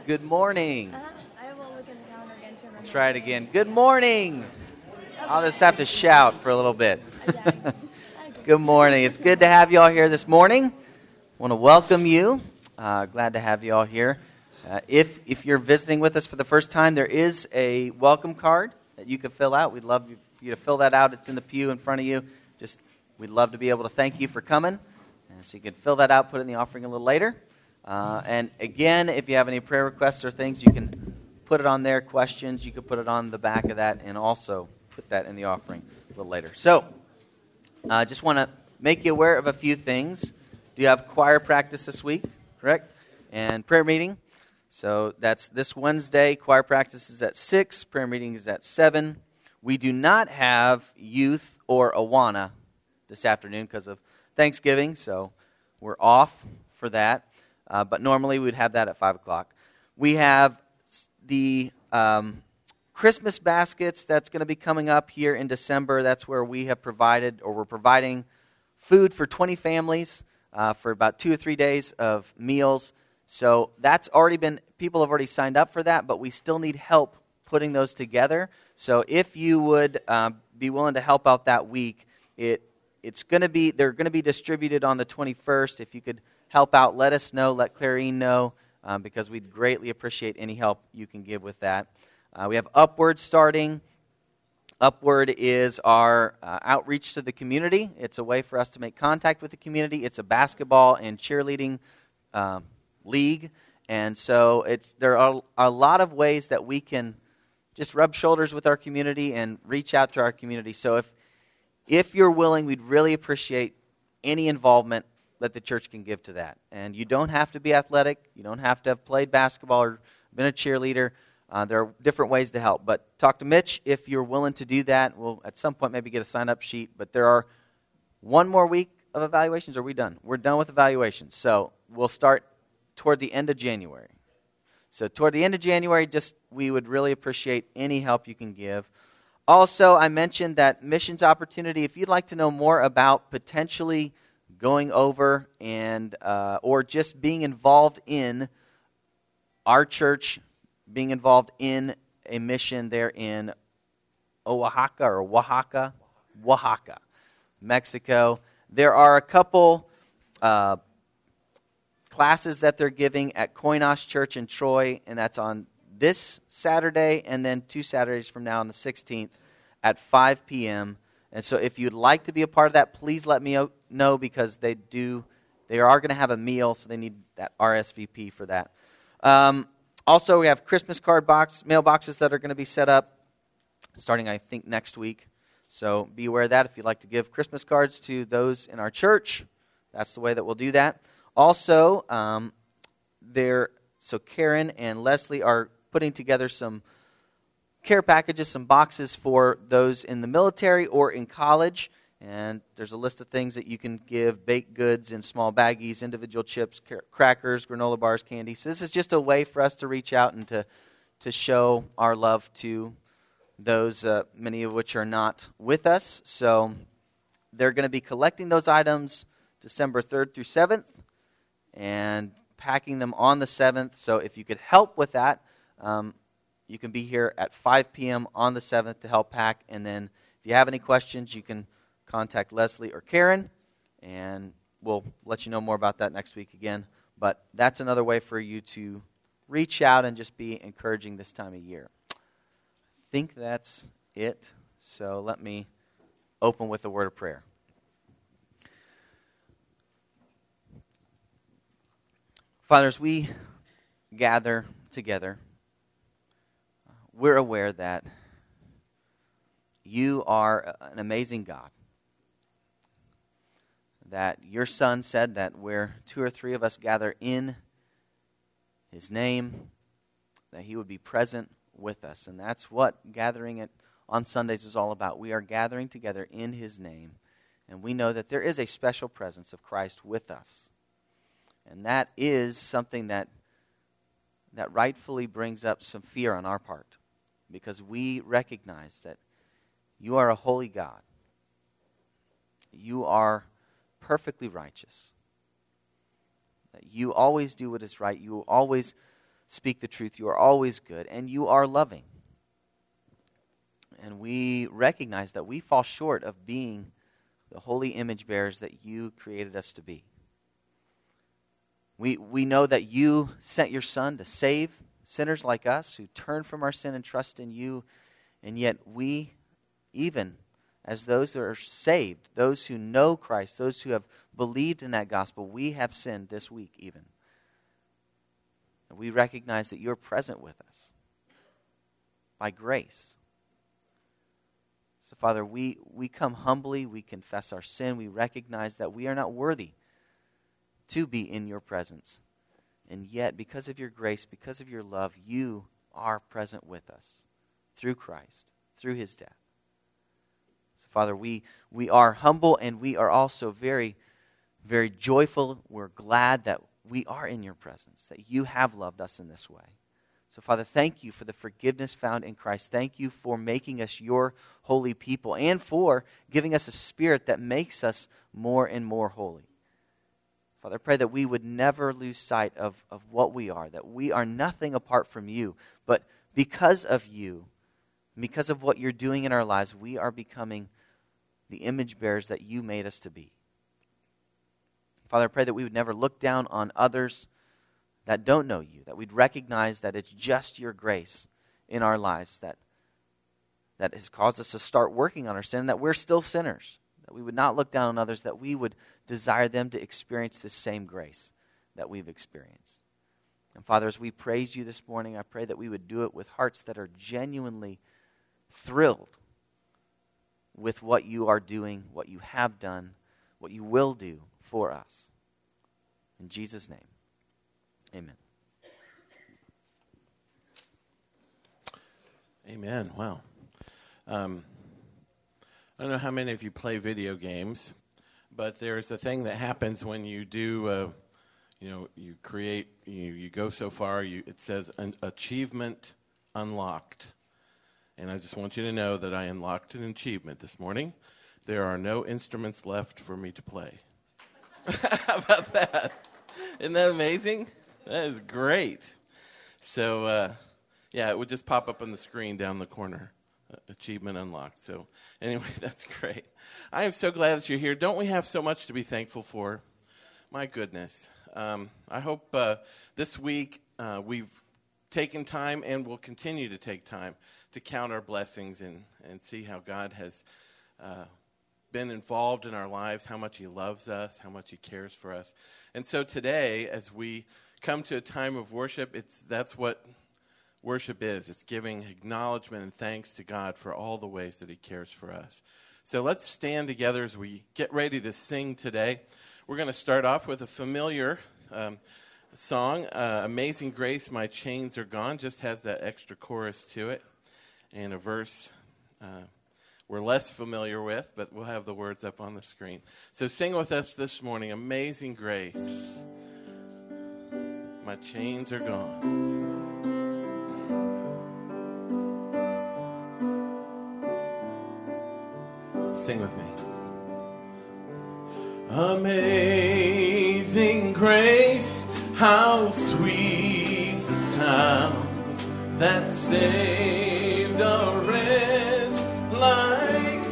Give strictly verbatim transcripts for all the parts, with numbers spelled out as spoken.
Good morning. Uh, I will look at the calendar again to remember. Try it again. Good morning. I'll just have to shout for a little bit. Good morning. It's good to have you all here this morning. I want to welcome you. Uh, glad to have you all here. Uh, if if you're visiting with us for the first time, there is a welcome card that you can fill out. We'd love you to fill that out. It's in the pew in front of you. Just we'd love to be able to thank you for coming. And so you can fill that out, put it in the offering a little later. Uh, and again, if you have any prayer requests or things, you can put it on there. Questions, you can put it on the back of that and also put that in the offering a little later. So, I uh, just want to make you aware of a few things. Do you have choir practice this week, correct? And prayer meeting. So that's this Wednesday. Choir practice is at six. Prayer meeting is at seven. We do not have youth or Awana this afternoon because of Thanksgiving, so we're off for that. Uh, but normally we would have that at five o'clock. We have the um, Christmas baskets that's going to be coming up here in December. That's where we have provided, or we're providing food for twenty families uh, for about two or three days of meals. So that's already been, people have already signed up for that, but we still need help putting those together. So if you would uh, be willing to help out that week, it it's going to be, they're going to be distributed on the twenty-first. If you could help out, let us know, let Clarine know, um, because we'd greatly appreciate any help you can give with that. Uh, we have Upward starting. Upward is our uh, outreach to the community. It's a way for us to make contact with the community. It's a basketball and cheerleading um, league, and so it's there are a lot of ways that we can just rub shoulders with our community and reach out to our community. So if if you're willing, we'd really appreciate any involvement that the church can give to that. And you don't have to be athletic. You don't have to have played basketball or been a cheerleader. Uh, there are different ways to help. But talk to Mitch if you're willing to do that. We'll at some point maybe get a sign-up sheet. But there are one more week of evaluations. Are we done? We're done with evaluations. So we'll start toward the end of January. So toward the end of January, just we would really appreciate any help you can give. Also, I mentioned that missions opportunity. If you'd like to know more about potentially going over and uh, or just being involved in our church, being involved in a mission there in Oaxaca or Oaxaca, Oaxaca, Mexico. There are a couple uh, classes that they're giving at Koinos Church in Troy, and that's on this Saturday and then two Saturdays from now on the sixteenth at five p.m. And so if you'd like to be a part of that, please let me know, because they do, they are going to have a meal, so they need that R S V P for that. Um, also, we have Christmas card box, mailboxes that are going to be set up starting, I think, next week. So be aware of that. If you'd like to give Christmas cards to those in our church, that's the way that we'll do that. Also, um, there, so Karen and Leslie are putting together some care packages, some boxes for those in the military or in college. And there's a list of things that you can give: baked goods in small baggies, individual chips, crackers, granola bars, candy. So this is just a way for us to reach out and to, to show our love to those, uh, many of which are not with us. So they're going to be collecting those items December third through seventh and packing them on the seventh. So if you could help with that, um, you can be here at five p.m. on the seventh to help pack. And then if you have any questions, you can contact Leslie or Karen, and we'll let you know more about that next week again. But that's another way for you to reach out and just be encouraging this time of year. I think that's it. So let me open with a word of prayer. Father, as we gather together, we're aware that you are an amazing God. That your Son said that where two or three of us gather in his name, that he would be present with us. And that's what gathering it on Sundays is all about. We are gathering together in his name, and we know that there is a special presence of Christ with us. And that is something that that rightfully brings up some fear on our part, because we recognize that you are a holy God. You are perfectly righteous. That you always do what is right. You always speak the truth. You are always good, and you are loving. And we recognize that we fall short of being the holy image bearers that you created us to be. We, we know that you sent your Son to save sinners like us who turn from our sin and trust in you, and yet we, even as those that are saved, those who know Christ, those who have believed in that gospel, we have sinned this week even. And we recognize that you're present with us by grace. So, Father, we, we come humbly, we confess our sin, we recognize that we are not worthy to be in your presence. And yet, because of your grace, because of your love, you are present with us through Christ, through his death. So, Father, we, we are humble, and we are also very, very joyful. We're glad that we are in your presence, that you have loved us in this way. So, Father, thank you for the forgiveness found in Christ. Thank you for making us your holy people and for giving us a spirit that makes us more and more holy. Father, I pray that we would never lose sight of, of what we are, that we are nothing apart from you, but because of you, because of what you're doing in our lives, we are becoming the image bearers that you made us to be. Father, I pray that we would never look down on others that don't know you, that we'd recognize that it's just your grace in our lives that, that has caused us to start working on our sin, and that we're still sinners, that we would not look down on others, that we would desire them to experience the same grace that we've experienced. And Father, as we praise you this morning, I pray that we would do it with hearts that are genuinely thrilled with what you are doing, what you have done, what you will do for us. In Jesus' name. Amen. Amen. Wow. Um, I don't know how many of you play video games, but there's a thing that happens when you do, uh, you know, you create, you, you go so far, you, it says an achievement unlocked. And I just want you to know that I unlocked an achievement this morning. There are no instruments left for me to play. How about that? Isn't that amazing? That is great. So, uh, yeah, it would just pop up on the screen down the corner. Uh, achievement unlocked. So, anyway, that's great. I am so glad that you're here. Don't we have so much to be thankful for? My goodness. Um, I hope uh, this week uh, we've taken time and will continue to take time to count our blessings and, and see how God has uh, been involved in our lives, how much he loves us, how much he cares for us. And so today, as we come to a time of worship, it's that's what worship is. It's giving acknowledgement and thanks to God for all the ways that he cares for us. So let's stand together as we get ready to sing today. We're going to start off with a familiar um, song, uh, Amazing Grace, My Chains Are Gone. Just has that extra chorus to it. And a verse uh, we're less familiar with, but we'll have the words up on the screen. So sing with us this morning, Amazing Grace. My chains are gone. Sing with me. Amazing grace, how sweet the sound that saved a wretch like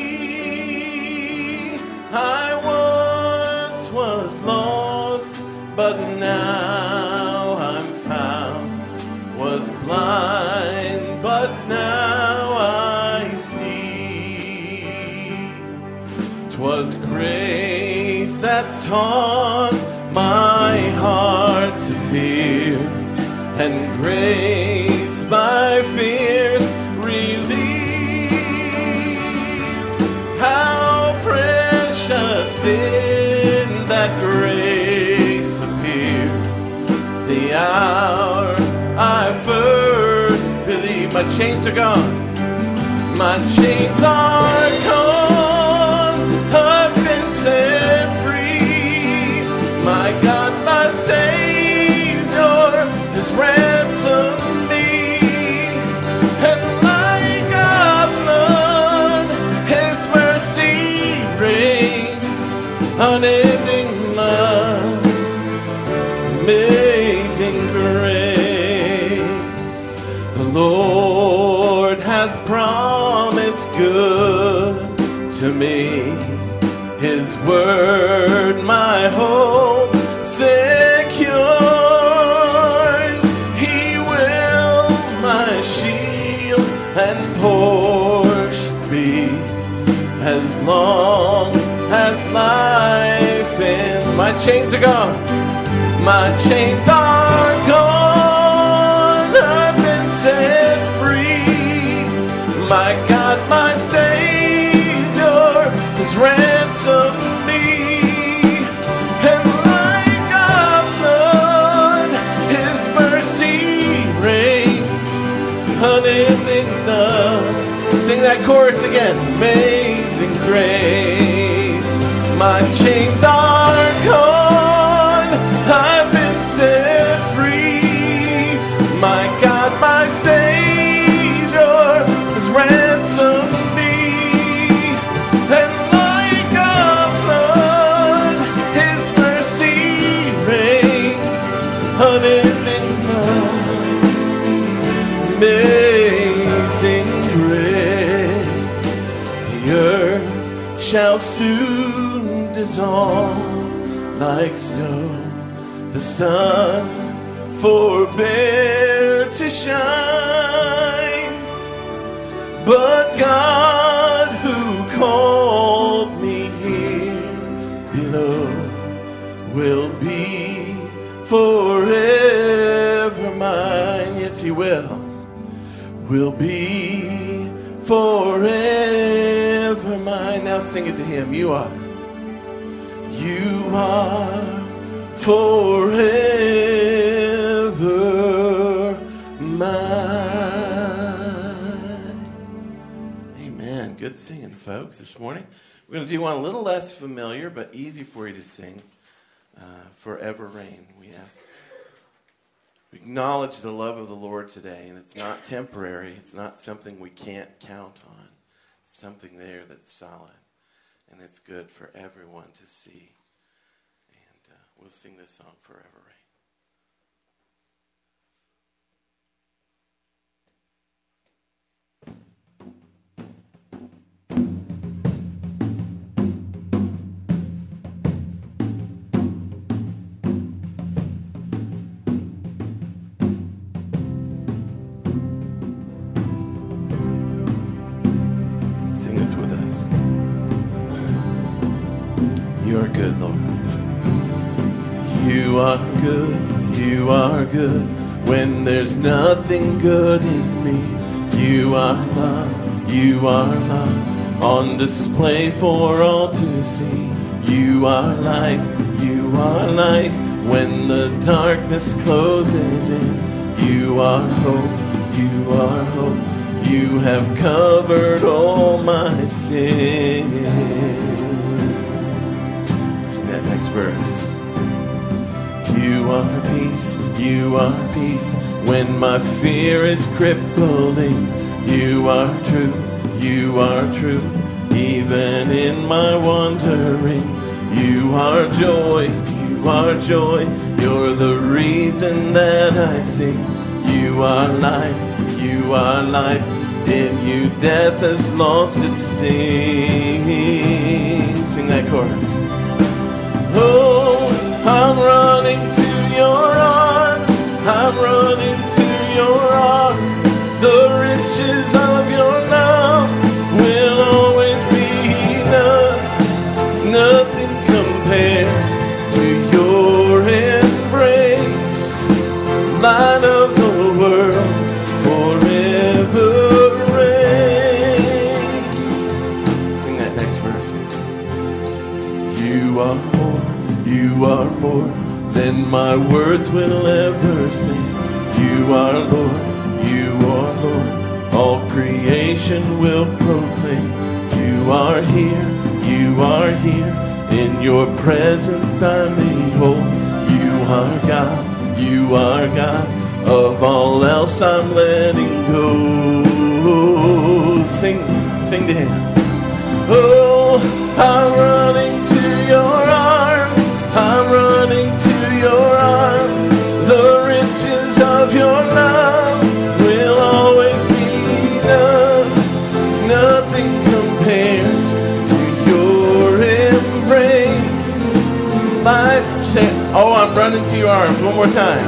me. I once was lost, but now I'm found, was blind, but now I see. 'Twas grace that taught my heart to fear, and grace my fears relieved. How precious did that grace appear, the hour I first believed. My chains are gone, my chains are gone, I've been set free. My God, my Savior has ransomed me, and like a flood his mercy reigns, unending love, amazing grace. Lord has promised good to me. His word my hope secures. He will my shield and portion be, as long as life in. My chains are gone. My chains are gone. I've been set free. My God, my Savior has ransomed me. And like a flood, His mercy reigns unending love. Sing that chorus again. Amazing grace. My chains are gone. I've been set free. My God, my Savior has ransomed me. And like a flood, His mercy reigns unending love. Amazing grace. The earth shall soon dissolve like snow. The sun forbear to shine, but God who called me here below will be forever mine. Yes, He will. Will be forever mine. Now sing it to Him. You are. You are forever mine. Amen. Good singing, folks, this morning. We're going to do one a little less familiar, but easy for you to sing. Uh, Forever Reign, we ask. We acknowledge the love of the Lord today, and it's not temporary. It's not something we can't count on. It's something there that's solid, and it's good for everyone to see. And uh, we'll sing this song, Forever Reign. With us. You are good, Lord. You are good, you are good. When there's nothing good in me, you are love, you are love, on display for all to see. You are light, you are light, when the darkness closes in. You are hope, you are hope. You have covered all my sin. Sing that next verse. You are peace, you are peace, when my fear is crippling. You are true, you are true, even in my wandering. You are joy, you are joy, you're the reason that I sing. You are life, you are life, in you death has lost its sting. Sing that chorus. Oh, I'm running to your arms, I'm running to your arms. The riches of your love will always be enough. Nothing compares to your embrace. Light of the world, forever reign. Sing that next verse. You are more, you are more than my words will ever say. You are Lord, you are Lord, all creation will proclaim. You are here, you are here, in your presence I'm made whole. You are God, you are God, of all else I'm letting go. Sing, sing to Him. Oh, I'm running to your arms, I'm running to your arms. The riches of your love will always your arms one more time.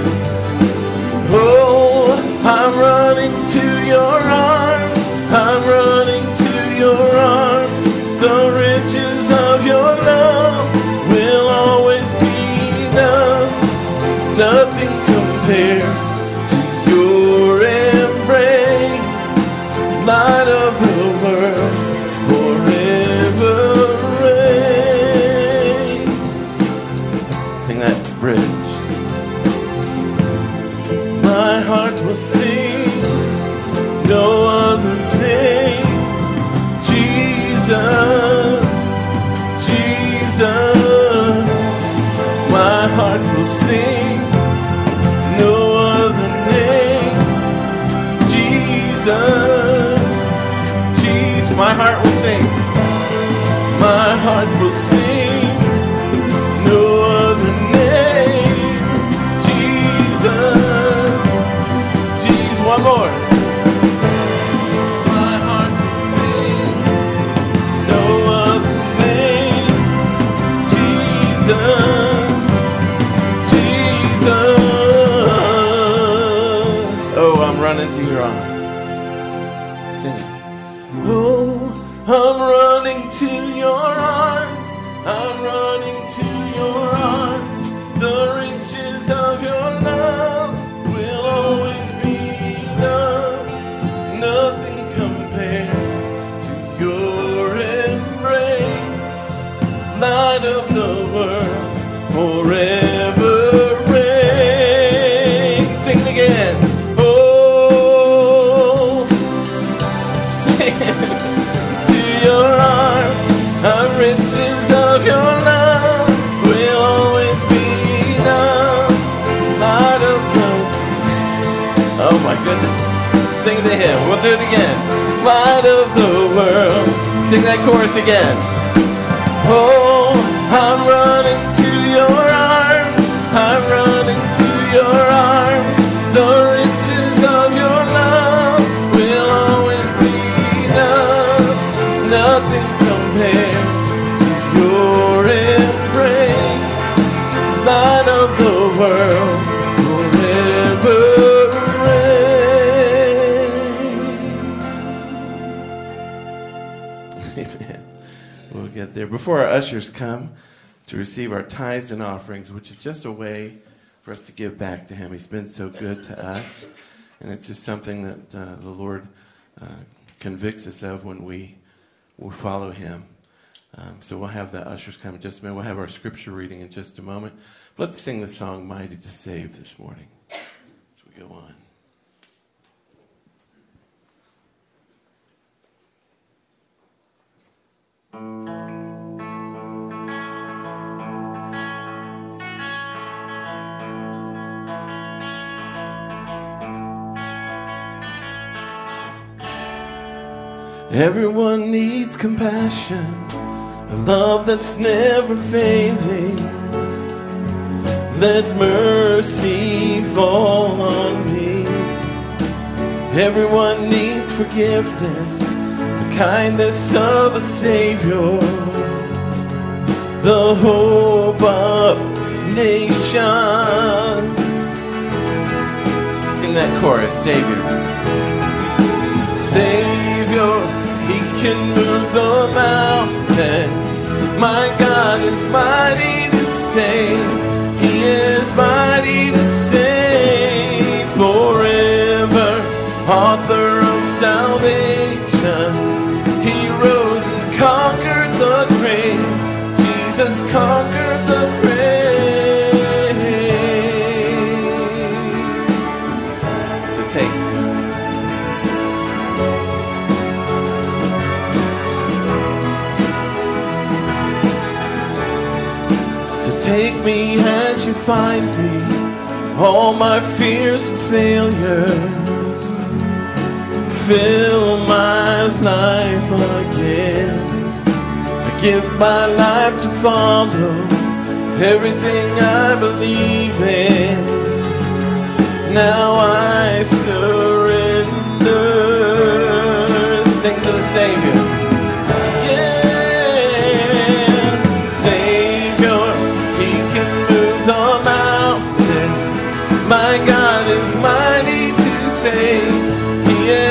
Oh, I'm running to your arms. I'm running to your arms. The riches of your love will always be enough. Nothing compares to your embrace. Light of the world, forever reign. Sing that bridge. My heart will sing no other name. Jesus, Jesus. My heart will sing no other name. Jesus, Jesus. My heart will sing. My heart will sing no other name. Jesus, Jesus. One more. My heart will sing no other name. Jesus, Jesus. Oh, I'm running to your arms. Sing it. Oh, I'm running to your arms. I'm running to your arms. The riches of your love will always be enough. Nothing compares to your embrace. Light of the world, forever reign. Sing it again. Oh, sing it. To your arms, the riches of your love will always be enough. Light of the, oh my goodness. Sing it to him. We'll do it again. Light of the world. Sing that chorus again. Oh, I'm running to your arms. I'm running to your arms. The riches of your love will always be enough. Nothing compares to your embrace. Light of the world, forever reign. Amen. We'll get there. Before our ushers come to receive our tithes and offerings, which is just a way for us to give back to him. He's been so good to us. And it's just something that uh, the Lord uh, convicts us of when we will follow him. Um, so we'll have the ushers come in just a minute. We'll have our scripture reading in just a moment. Let's sing the song Mighty to Save this morning as we go on. Everyone needs compassion, a love that's never failing. Let mercy fall on me. Everyone needs forgiveness, the kindness of a Savior, the hope of nations. Sing that chorus, Savior. Savior, he can move the mountains. My God is mighty to save. He is mighty to save forever. Author of salvation. He rose and conquered the grave. Jesus conquered the grave. So take me. Take me as you find me, all my fears and failures. Fill my life again. I give my life to follow everything I believe in. Now I surrender. Sing to the Savior. Yeah, Savior, he can move the mountains.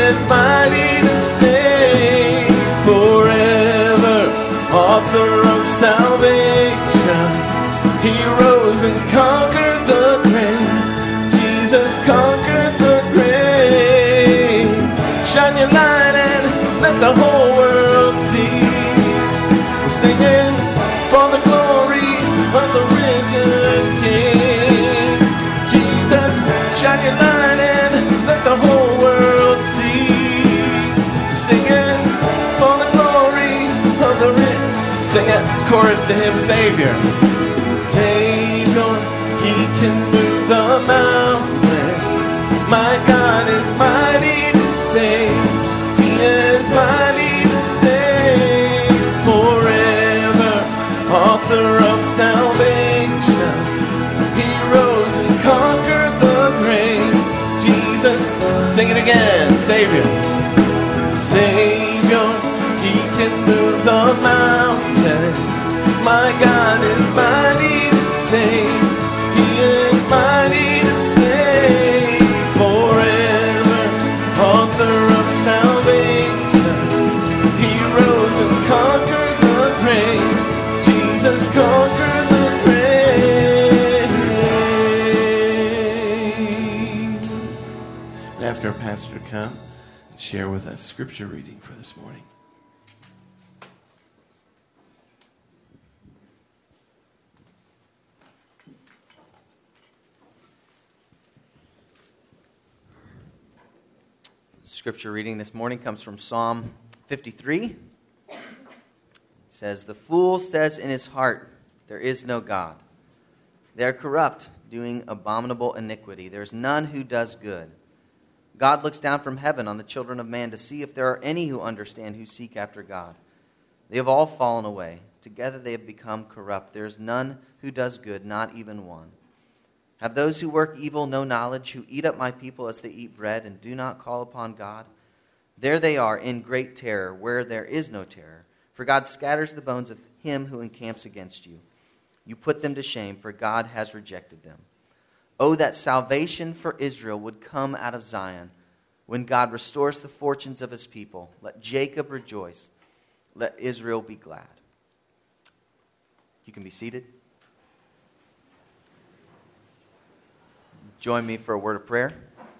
is mighty to save forever, author of salvation. He rose and conquered the grave. Jesus conquered the grave. Shine your light and let the whole world see. We're singing for the glory of the risen King. Jesus, shine your light and let the whole world see. We're singing for the glory of the risen. Sing it, it's chorus to him, Savior. Savior, he can move the mountains. My God is mighty to save. He is mighty to save forever, author of salvation. He rose and conquered the grave. Jesus, sing it again, Savior. Savior, he can move the mountains. My God is mighty to save. He is mighty to save forever, author of salvation. He rose and conquered the grave. Jesus conquered the grave. And ask our pastor to come and share with us scripture reading for this morning. Scripture reading this morning comes from Psalm fifty-three. It says, "The fool says in his heart, there is no God. They are corrupt, doing abominable iniquity. There is none who does good. God looks down from heaven on the children of man to see if there are any who understand, who seek after God. They have all fallen away. Together they have become corrupt. There is none who does good, not even one. Have those who work evil no knowledge, who eat up my people as they eat bread and do not call upon God? There they are in great terror, where there is no terror. For God scatters the bones of him who encamps against you. You put them to shame, for God has rejected them. Oh, that salvation for Israel would come out of Zion. When God restores the fortunes of his people, let Jacob rejoice. Let Israel be glad." You can be seated. Join me for a word of prayer.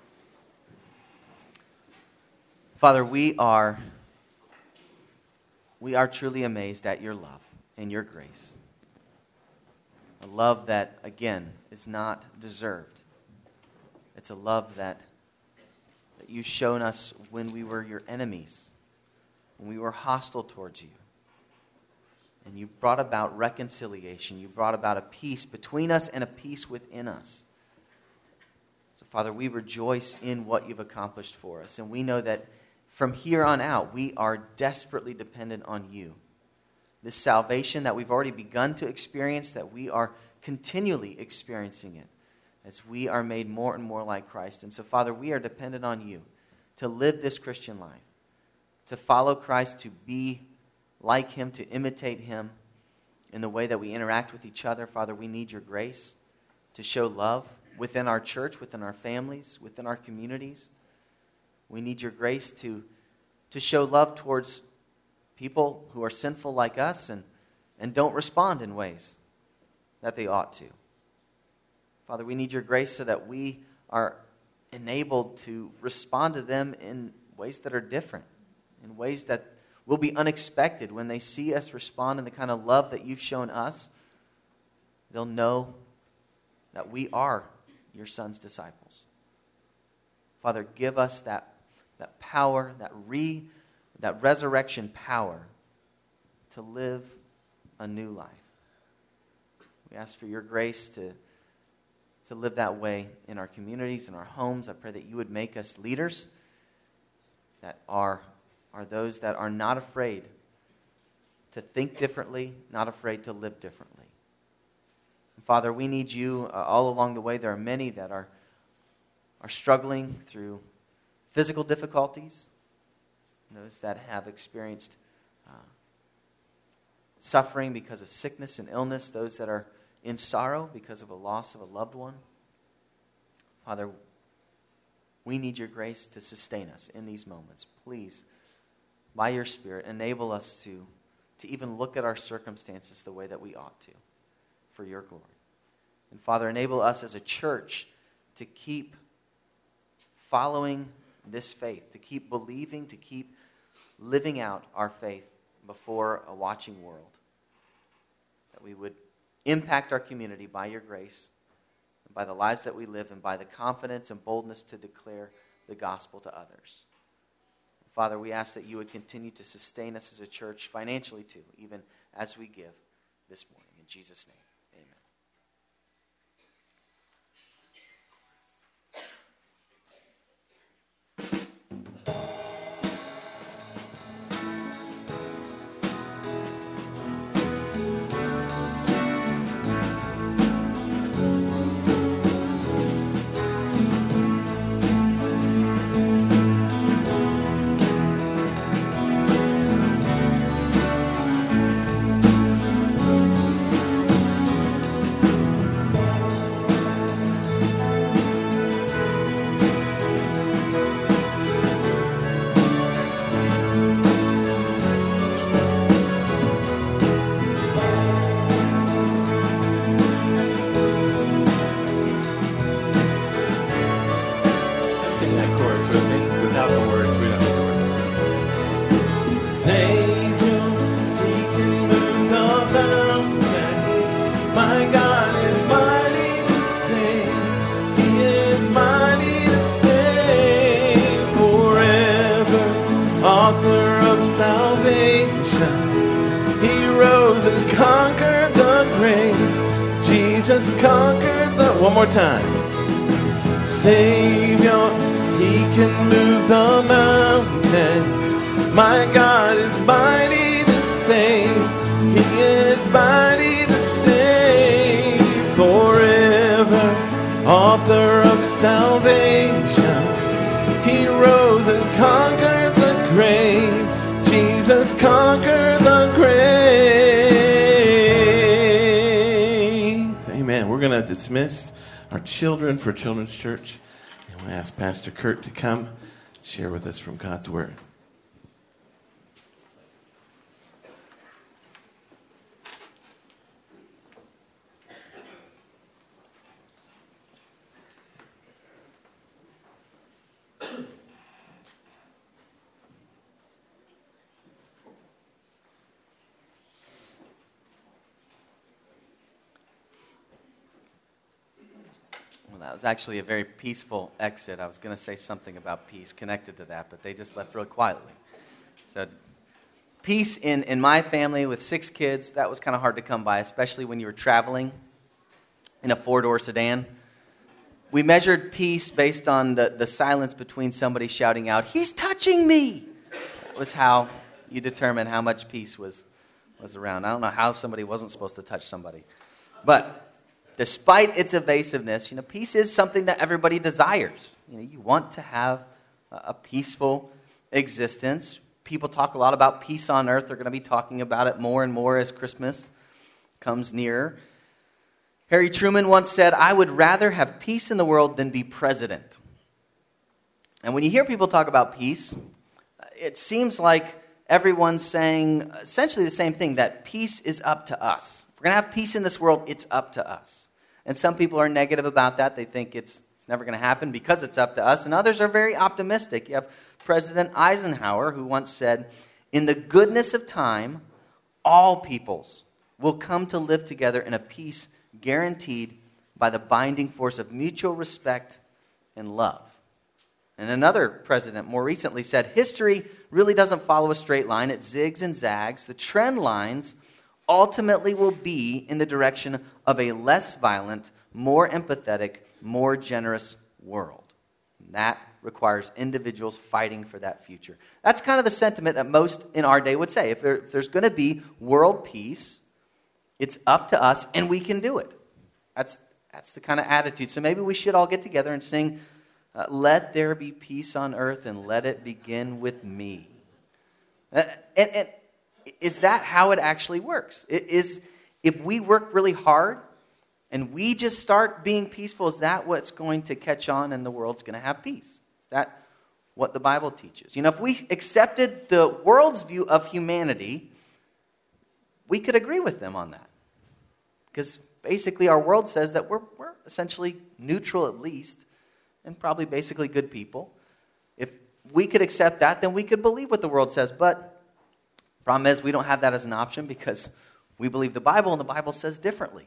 Father, we are, we are truly amazed at your love and your grace. A love that, again, is not deserved. It's a love that, that you've shown us when we were your enemies, when we were hostile towards you. And you brought about reconciliation. You brought about a peace between us and a peace within us. So, Father, we rejoice in what you've accomplished for us. And we know that from here on out, we are desperately dependent on you. This salvation that we've already begun to experience, that we are continually experiencing it as we are made more and more like Christ. And so, Father, we are dependent on you to live this Christian life, to follow Christ, to be like him, to imitate him in the way that we interact with each other. Father, we need your grace to show love within our church, within our families, within our communities. We need your grace to, to show love towards people who are sinful like us and, and don't respond in ways that they ought to. Father, we need your grace so that we are enabled to respond to them in ways that are different, in ways that will be unexpected. When they see us respond in the kind of love that you've shown us, they'll know that we are your son's disciples. Father, give us that, that power, that re, that resurrection power to live a new life. We ask for your grace to, to live that way in our communities, in our homes. I pray that you would make us leaders that are, are those that are not afraid to think differently, not afraid to live differently. And Father, we need you uh, all along the way. There are many that are, are struggling through physical difficulties, those that have experienced uh, suffering because of sickness and illness, those that are in sorrow because of a loss of a loved one. Father, We need your grace to sustain us in these moments. Please, by your Spirit, enable us to, to even look at our circumstances the way that we ought to, for your glory. And Father, enable us as a church to keep following this faith, to keep believing, to keep living out our faith before a watching world. That we would impact our community by your grace, and by the lives that we live, and by the confidence and boldness to declare the gospel to others. Father, we ask that you would continue to sustain us as a church financially too, even as we give this morning. In Jesus' name. Conquered the one more time. Savior, he can move the mountains. My God is mighty to save. He is mighty to save. Forever, author of salvation. He rose and conquered the grave. Jesus conquered the grave. We're going to dismiss our children for Children's Church. And we'll ask Pastor Kurt to come and share with us from God's Word. That was actually a very peaceful exit. I was going to say something about peace connected to that, but they just left real quietly. So peace in, in my family with six kids, that was kind of hard to come by, especially when you were traveling in a four-door sedan. We measured peace based on the, the silence between somebody shouting out, "He's touching me!" That was how you determine how much peace was, was around. I don't know how somebody wasn't supposed to touch somebody. But despite its evasiveness, you know, peace is something that everybody desires. You know, you want to have a peaceful existence. People talk a lot about peace on earth. They're going to be talking about it more and more as Christmas comes nearer. Harry Truman once said, "I would rather have peace in the world than be president." And when you hear people talk about peace, it seems like everyone's saying essentially the same thing, that peace is up to us. If we're going to have peace in this world, it's up to us. And some people are negative about that. They think it's it's never going to happen because it's up to us. And others are very optimistic. You have President Eisenhower, who once said, "In the goodness of time, all peoples will come to live together in a peace guaranteed by the binding force of mutual respect and love." And another president more recently said, "History really doesn't follow a straight line. It zigs and zags. The trend lines ultimately will be in the direction of a less violent, more empathetic, more generous world." And that requires individuals fighting for that future. That's kind of the sentiment that most in our day would say. If, there, if there's going to be world peace, it's up to us, and we can do it. That's that's the kind of attitude. So maybe we should all get together and sing, uh, "Let there be peace on earth, and let it begin with me." Uh, and, and is that how it actually works? It is, if we work really hard and we just start being peaceful, is that what's going to catch on and the world's going to have peace? that what the Bible teaches? You know, if we accepted the world's view of humanity, we could agree with them on that. Because basically our world says that we're, we're essentially neutral at least, and probably basically good people. If we could accept that, then we could believe what the world says. But the problem is we don't have that as an option because we believe the Bible, and the Bible says differently.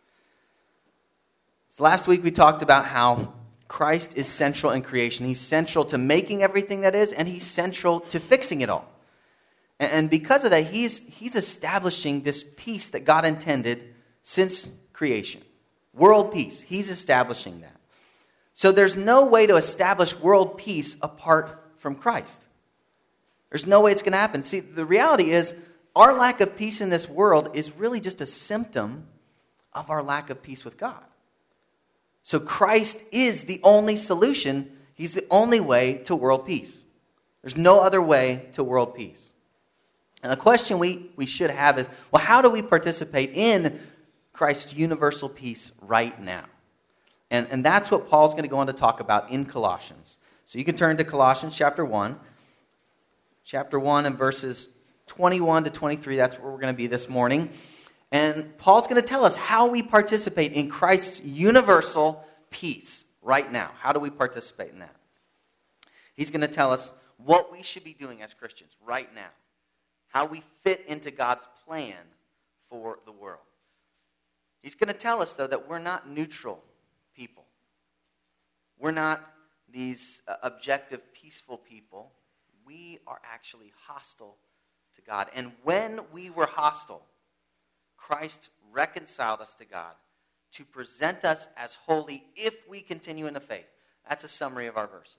So last week we talked about how Christ is central in creation. He's central to making everything that is, and he's central to fixing it all. And because of that, he's, he's establishing this peace that God intended since creation. World peace. He's establishing that. So there's no way to establish world peace apart from Christ. There's no way it's going to happen. See, the reality is our lack of peace in this world is really just a symptom of our lack of peace with God. So Christ is the only solution. He's the only way to world peace. There's no other way to world peace. And the question we, we should have is, well, how do we participate in Christ's universal peace right now? And, and that's what Paul's going to go on to talk about in Colossians. So you can turn to Colossians chapter one. Chapter one and verses twenty-one to twenty-three. That's where we're going to be this morning. And Paul's going to tell us how we participate in Christ's universal peace right now. How do we participate in that? He's going to tell us what we should be doing as Christians right now. How we fit into God's plan for the world. He's going to tell us, though, that we're not neutral people. We're not these uh, objective, peaceful people. We are actually hostile to God. And when we were hostile, Christ reconciled us to God to present us as holy if we continue in the faith. That's a summary of our verses.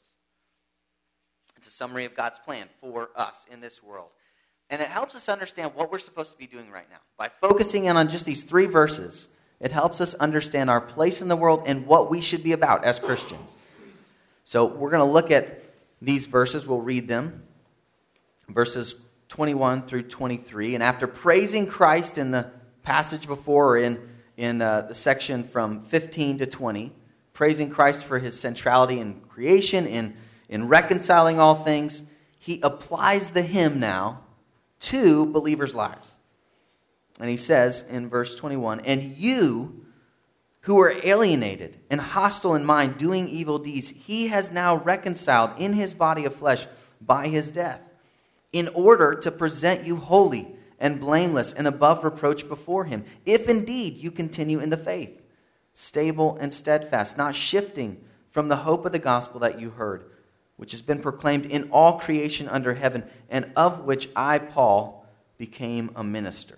It's a summary of God's plan for us in this world. And it helps us understand what we're supposed to be doing right now. By focusing in on just these three verses, it helps us understand our place in the world and what we should be about as Christians. So we're going to look at these verses. We'll read them. Verses twenty-one through twenty-three. And after praising Christ in the passage before, or in, in uh, the section from fifteen to twenty, praising Christ for his centrality in creation, in, in reconciling all things, he applies the hymn now to believers' lives. And he says in verse twenty-one, "And you who were alienated and hostile in mind, doing evil deeds, he has now reconciled in his body of flesh by his death, in order to present you holy and blameless and above reproach before him, if indeed you continue in the faith, stable and steadfast, not shifting from the hope of the gospel that you heard, which has been proclaimed in all creation under heaven, and of which I, Paul, became a minister."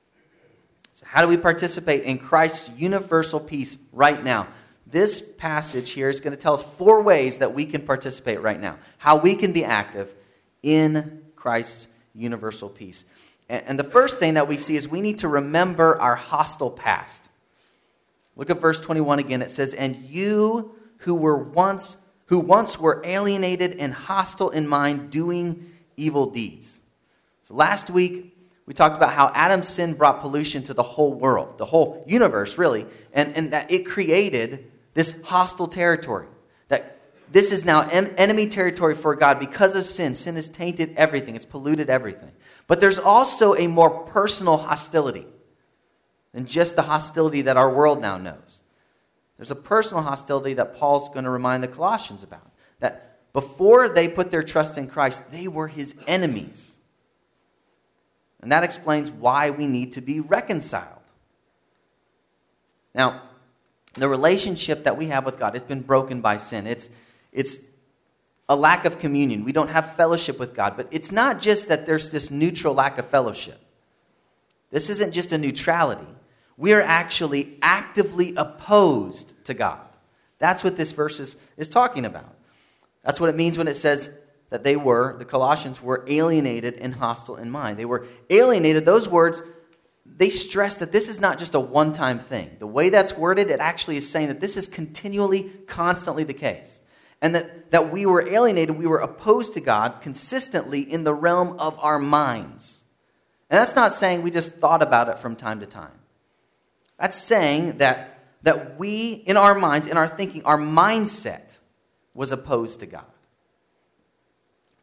So how do we participate in Christ's universal peace right now? This passage here is going to tell us four ways that we can participate right now. How we can be active in Christ's universal peace. And the first thing that we see is we need to remember our hostile past. Look at verse twenty-one again. It says, "And you who were once who once were alienated and hostile in mind, doing evil deeds." So last week we talked about how Adam's sin brought pollution to the whole world, the whole universe, really, and, and that it created this hostile territory. That this is now en- enemy territory for God because of sin. Sin has tainted everything. It's polluted everything. But there's also a more personal hostility than just the hostility that our world now knows. There's a personal hostility that Paul's going to remind the Colossians about. That before they put their trust in Christ, they were his enemies. And that explains why we need to be reconciled. Now, the relationship that we have with God has been broken by sin. It's, it's a lack of communion. We don't have fellowship with God. But it's not just that there's this neutral lack of fellowship. This isn't just a neutrality. We are actually actively opposed to God. That's what this verse is, is talking about. That's what it means when it says that they were, the Colossians were alienated and hostile in mind. They were alienated. Those words, they stress that this is not just a one-time thing. The way that's worded, it actually is saying that this is continually, constantly the case. And that, that we were alienated, we were opposed to God consistently in the realm of our minds. And that's not saying we just thought about it from time to time. That's saying that, that we, in our minds, in our thinking, our mindset was opposed to God.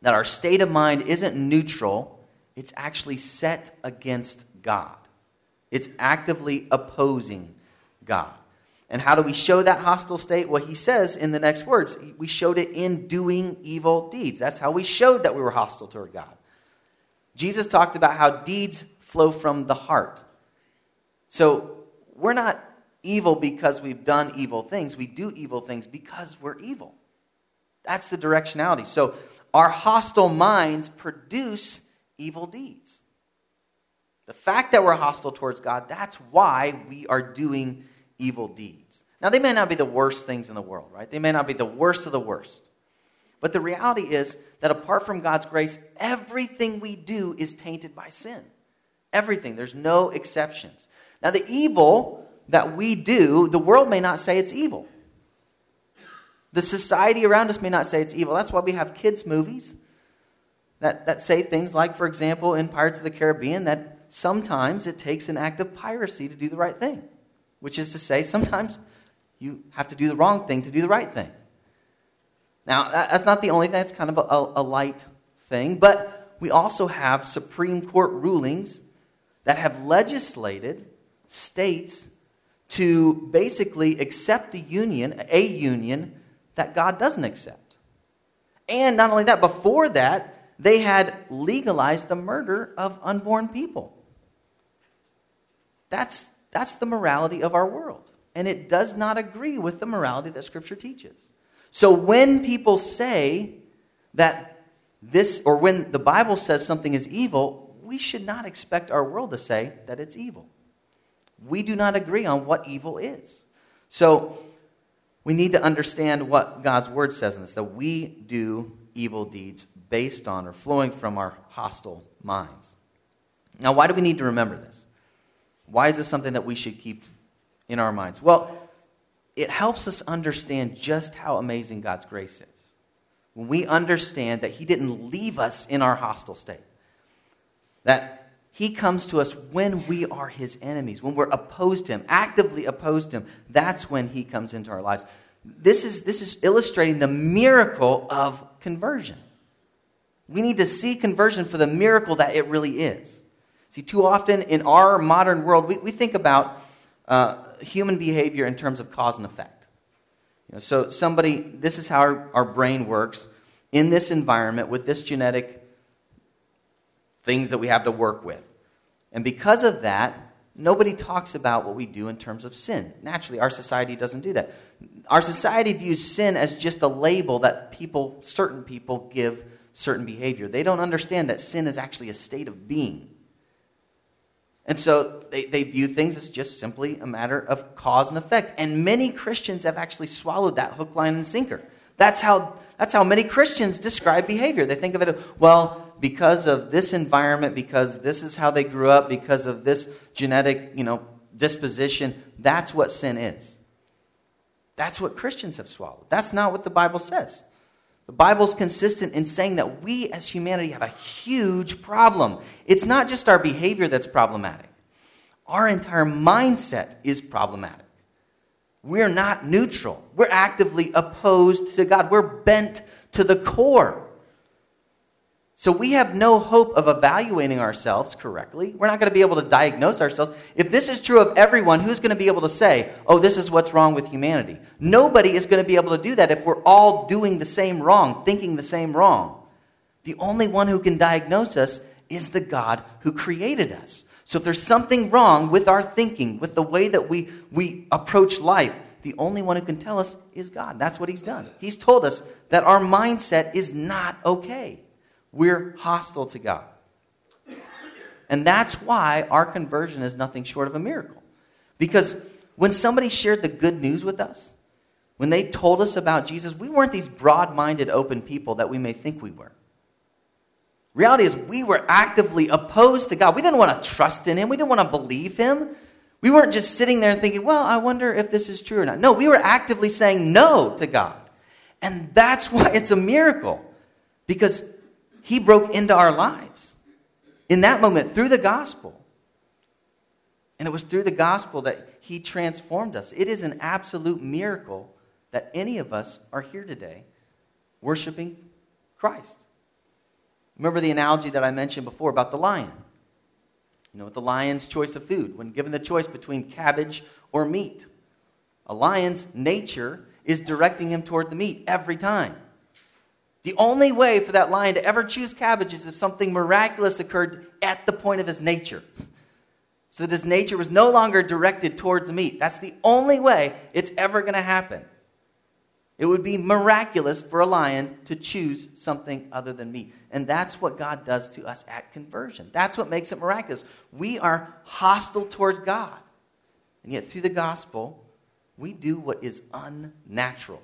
that our state of mind isn't neutral, it's actually set against God. It's actively opposing God. And how do we show that hostile state? Well, he says in the next words, we showed it in doing evil deeds. That's how we showed that we were hostile toward God. Jesus talked about how deeds flow from the heart. So we're not evil because we've done evil things. We do evil things because we're evil. That's the directionality. So our hostile minds produce evil deeds. The fact that we're hostile towards God, that's why we are doing evil deeds. Now, they may not be the worst things in the world, right? They may not be the worst of the worst. But the reality is that apart from God's grace, everything we do is tainted by sin. Everything. There's no exceptions. Now, the evil that we do, the world may not say it's evil. The society around us may not say it's evil. That's why we have kids' movies that, that say things like, for example, in Pirates of the Caribbean, that sometimes it takes an act of piracy to do the right thing. Which is to say, sometimes you have to do the wrong thing to do the right thing. Now, that's not the only thing. That's kind of a, a light thing. But we also have Supreme Court rulings that have legislated states to basically accept the union, a union, that God doesn't accept. And not only that, before that, they had legalized the murder of unborn people. That's That's the morality of our world. And it does not agree with the morality that Scripture teaches. So when people say that this, or when the Bible says something is evil, we should not expect our world to say that it's evil. We do not agree on what evil is. So we need to understand what God's Word says in this, that we do evil deeds based on or flowing from our hostile minds. Now, why do we need to remember this? Why is this something that we should keep in our minds? Well, it helps us understand just how amazing God's grace is. When we understand that He didn't leave us in our hostile state. That He comes to us when we are His enemies, when we're opposed to Him, actively opposed to Him. That's when He comes into our lives. This is, this is illustrating the miracle of conversion. We need to see conversion for the miracle that it really is. See, too often in our modern world, we, we think about uh, human behavior in terms of cause and effect. You know, so somebody, this is how our, our brain works in this environment with this genetic things that we have to work with. And because of that, nobody talks about what we do in terms of sin. Naturally, our society doesn't do that. Our society views sin as just a label that people, certain people, give certain behavior. They don't understand that sin is actually a state of being. And so they, they view things as just simply a matter of cause and effect. And many Christians have actually swallowed that hook, line, and sinker. That's how, that's how many Christians describe behavior. They think of it, well, because of this environment, because this is how they grew up, because of this genetic, you know, disposition, that's what sin is. That's what Christians have swallowed. That's not what the Bible says. The Bible's consistent in saying that we as humanity have a huge problem. It's not just our behavior that's problematic. Our entire mindset is problematic. We're not neutral. We're actively opposed to God. We're bent to the core. So we have no hope of evaluating ourselves correctly. We're not going to be able to diagnose ourselves. If this is true of everyone, who's going to be able to say, oh, this is what's wrong with humanity? Nobody is going to be able to do that if we're all doing the same wrong, thinking the same wrong. The only one who can diagnose us is the God who created us. So if there's something wrong with our thinking, with the way that we, we approach life, the only one who can tell us is God. That's what He's done. He's told us that our mindset is not okay. We're hostile to God. And that's why our conversion is nothing short of a miracle. Because when somebody shared the good news with us, when they told us about Jesus, we weren't these broad-minded, open people that we may think we were. Reality is we were actively opposed to God. We didn't want to trust in Him. We didn't want to believe Him. We weren't just sitting there thinking, well, I wonder if this is true or not. No, we were actively saying no to God. And that's why it's a miracle. Because He broke into our lives in that moment through the gospel. And it was through the gospel that He transformed us. It is an absolute miracle that any of us are here today worshiping Christ. Remember the analogy that I mentioned before about the lion. You know, with the lion's choice of food, when given the choice between cabbage or meat. A lion's nature is directing him toward the meat every time. The only way for that lion to ever choose cabbage is if something miraculous occurred at the point of his nature. So that his nature was no longer directed towards the meat. That's the only way it's ever going to happen. It would be miraculous for a lion to choose something other than meat. And that's what God does to us at conversion. That's what makes it miraculous. We are hostile towards God. And yet through the gospel, we do what is unnatural.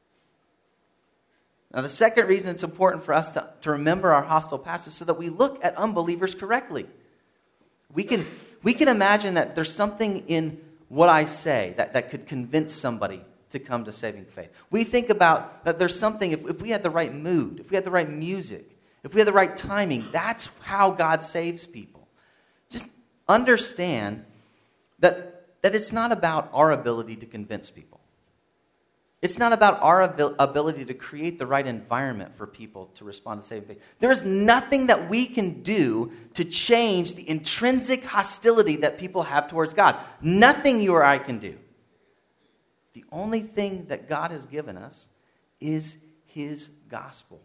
Now the second reason it's important for us to, to remember our hostile past is so that we look at unbelievers correctly. We can, we can imagine that there's something in what I say that, that could convince somebody to come to saving faith. We think about that there's something, if, if we had the right mood, if we had the right music, if we had the right timing, that's how God saves people. Just understand that, that it's not about our ability to convince people. It's not about our abil- ability to create the right environment for people to respond to saving faith. There is nothing that we can do to change the intrinsic hostility that people have towards God. Nothing you or I can do. The only thing that God has given us is His gospel.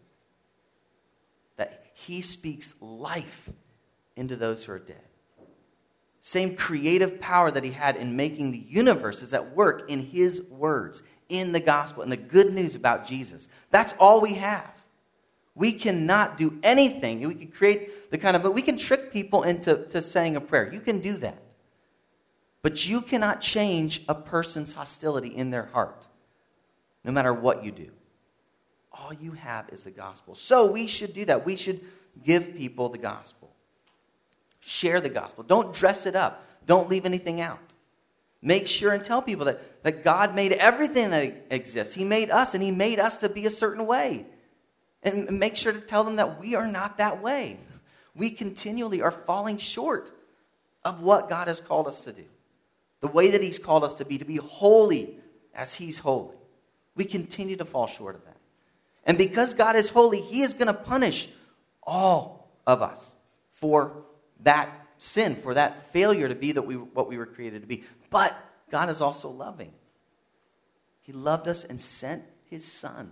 That He speaks life into those who are dead. Same creative power that He had in making the universe is at work in His words, in the gospel, and the good news about Jesus. That's all we have. We cannot do anything. We can create the kind of, but we can trick people into to saying a prayer. You can do that. But you cannot change a person's hostility in their heart, no matter what you do. All you have is the gospel. So we should do that. We should give people the gospel. Share the gospel. Don't dress it up. Don't leave anything out. Make sure and tell people that, that God made everything that exists. He made us, and He made us to be a certain way. And make sure to tell them that we are not that way. We continually are falling short of what God has called us to do. The way that He's called us to be, to be holy as He's holy. We continue to fall short of that. And because God is holy, He is going to punish all of us for that sin, for that failure to be that we, what we were created to be. But God is also loving. He loved us and sent His Son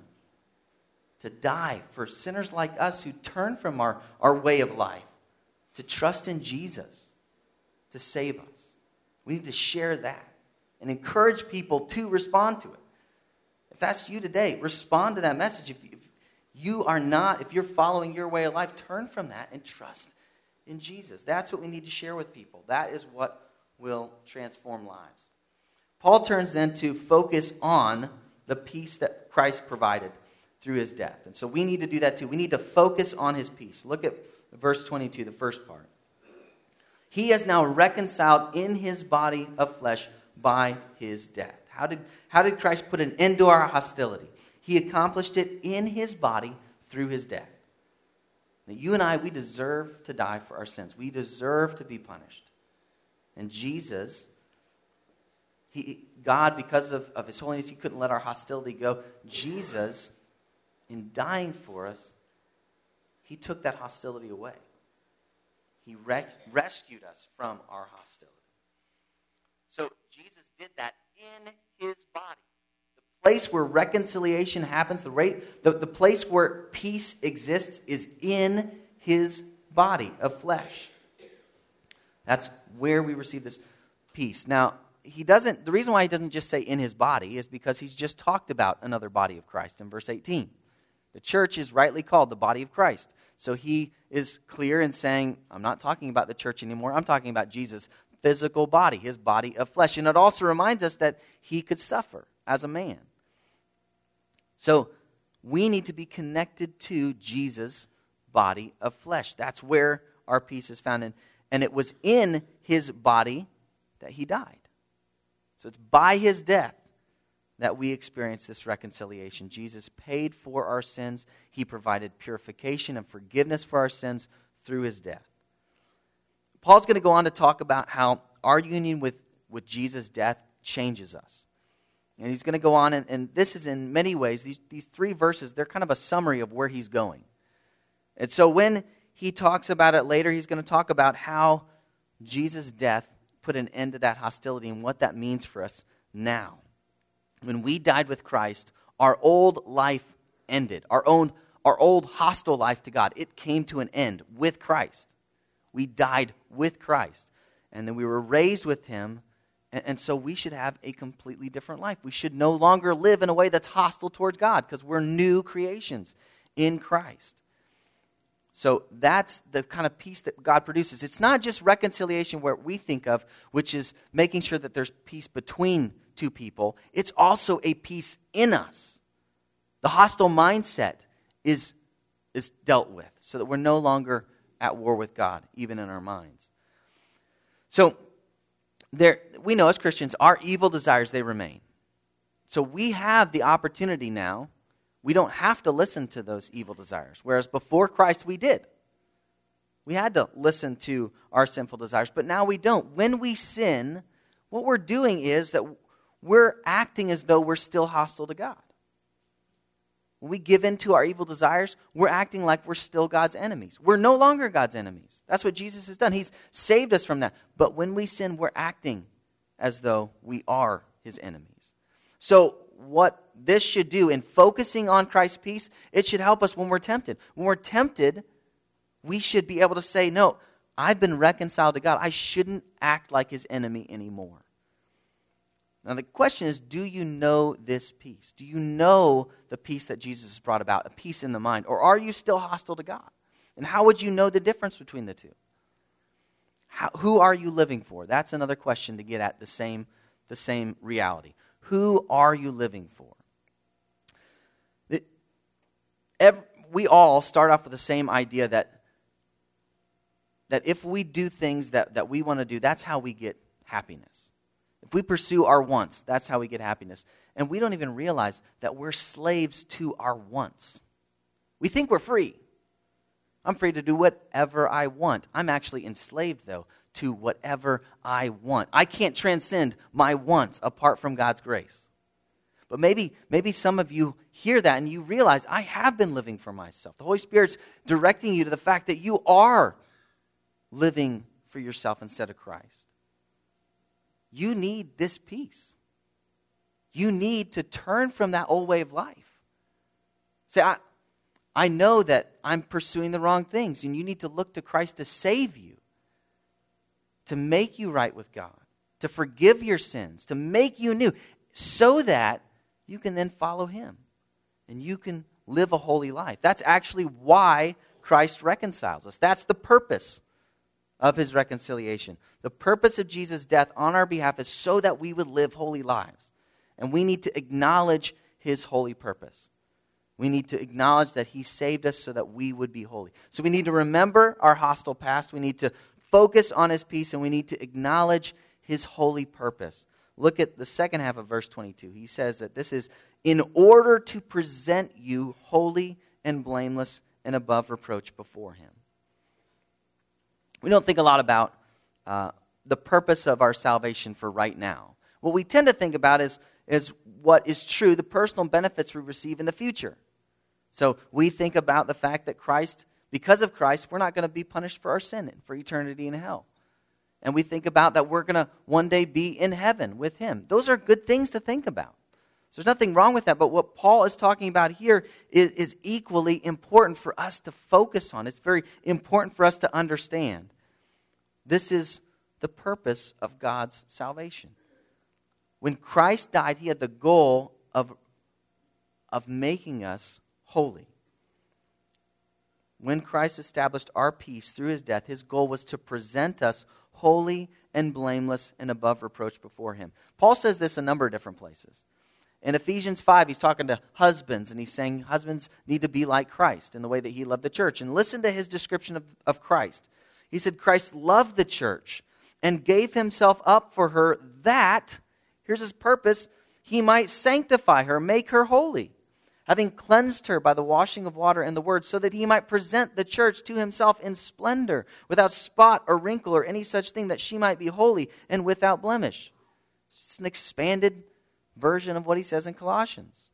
to die for sinners like us who turn from our, our way of life, to trust in Jesus, to save us. We need to share that and encourage people to respond to it. If that's you today, respond to that message. If, if you are not, if you're following your way of life, turn from that and trust in Jesus. That's what we need to share with people. That is what will transform lives. Paul turns then to focus on the peace that Christ provided through His death. And so we need to do that too. We need to focus on His peace. Look at verse twenty-two, the first part. He has now reconciled in His body of flesh by His death. How did, how did Christ put an end to our hostility? He accomplished it in His body through His death. Now, you and I, we deserve to die for our sins. We deserve to be punished. And Jesus, he, God, because of, of His holiness, He couldn't let our hostility go. Jesus, in dying for us, He took that hostility away. He re- rescued us from our hostility. So Jesus did that in His body. The place where reconciliation happens, the, rate, the, the place where peace exists is in His body of flesh. That's where we receive this peace. Now, he doesn't. The reason why he doesn't just say in His body is because he's just talked about another body of Christ in verse eighteen. The church is rightly called the body of Christ. So he is clear in saying, I'm not talking about the church anymore. I'm talking about Jesus' physical body, His body of flesh. And it also reminds us that He could suffer as a man. So we need to be connected to Jesus' body of flesh. That's where our peace is found in. And it was in His body that He died. So it's by His death that we experience this reconciliation. Jesus paid for our sins. He provided purification and forgiveness for our sins through His death. Paul's going to go on to talk about how our union with, with Jesus' death changes us. And he's going to go on, and, and this is in many ways, these, these three verses, they're kind of a summary of where he's going. And so when he talks about it later, he's going to talk about how Jesus' death put an end to that hostility and what that means for us now. When we died with Christ, our old life ended. Our own, our old hostile life to God, it came to an end with Christ. We died with Christ. And then we were raised with him. And, and so we should have a completely different life. We should no longer live in a way that's hostile towards God because we're new creations in Christ. So that's the kind of peace that God produces. It's not just reconciliation where we think of, which is making sure that there's peace between two people. It's also a peace in us. The hostile mindset is, is dealt with so that we're no longer at war with God, even in our minds. So there, we know as Christians, our evil desires, they remain. So we have the opportunity now. We don't have to listen to those evil desires, whereas before Christ we did. We had to listen to our sinful desires, but now we don't. When we sin, what we're doing is that we're acting as though we're still hostile to God. When we give in to our evil desires, we're acting like we're still God's enemies. We're no longer God's enemies. That's what Jesus has done. He's saved us from that. But when we sin, we're acting as though we are his enemies. So what this should do in focusing on Christ's peace, it should help us when we're tempted. When we're tempted, we should be able to say, no, I've been reconciled to God. I shouldn't act like his enemy anymore. Now the question is, do you know this peace? Do you know the peace that Jesus has brought about, a peace in the mind? Or are you still hostile to God? And how would you know the difference between the two? How, who are you living for? That's another question to get at the same, the same reality. Who are you living for? It, every, we all start off with the same idea that, that if we do things that, that we want to do, that's how we get happiness. If we pursue our wants, that's how we get happiness. And we don't even realize that we're slaves to our wants. We think we're free. I'm free to do whatever I want. I'm actually enslaved, though, to whatever I want. I can't transcend my wants apart from God's grace. But maybe, maybe some of you hear that and you realize, I have been living for myself. The Holy Spirit's directing you to the fact that you are living for yourself instead of Christ. You need this peace. You need to turn from that old way of life. Say, I, I know that I'm pursuing the wrong things, and you need to look to Christ to save you, to make you right with God, to forgive your sins, to make you new, so that you can then follow him, and you can live a holy life. That's actually why Christ reconciles us. That's the purpose of his reconciliation. The purpose of Jesus' death on our behalf is so that we would live holy lives. And we need to acknowledge his holy purpose. We need to acknowledge that he saved us so that we would be holy. So we need to remember our hostile past. We need to focus on his peace, and we need to acknowledge his holy purpose. Look at the second half of verse twenty-two. He says that this is in order to present you holy and blameless and above reproach before him. We don't think a lot about uh, the purpose of our salvation for right now. What we tend to think about is, is what is true, the personal benefits we receive in the future. So we think about the fact that Christ, because of Christ, we're not going to be punished for our sin for eternity in hell. And we think about that we're going to one day be in heaven with him. Those are good things to think about. So there's nothing wrong with that, but what Paul is talking about here is, is equally important for us to focus on. It's very important for us to understand. This is the purpose of God's salvation. When Christ died, he had the goal of, of making us holy. When Christ established our peace through his death, his goal was to present us holy and blameless and above reproach before him. Paul says this a number of different places. In Ephesians five, he's talking to husbands, and he's saying husbands need to be like Christ in the way that he loved the church. And listen to his description of, of Christ. He said, Christ loved the church and gave himself up for her that, here's his purpose, he might sanctify her, make her holy, having cleansed her by the washing of water and the word, so that he might present the church to himself in splendor, without spot or wrinkle or any such thing, that she might be holy and without blemish. It's an expanded version of what he says in Colossians.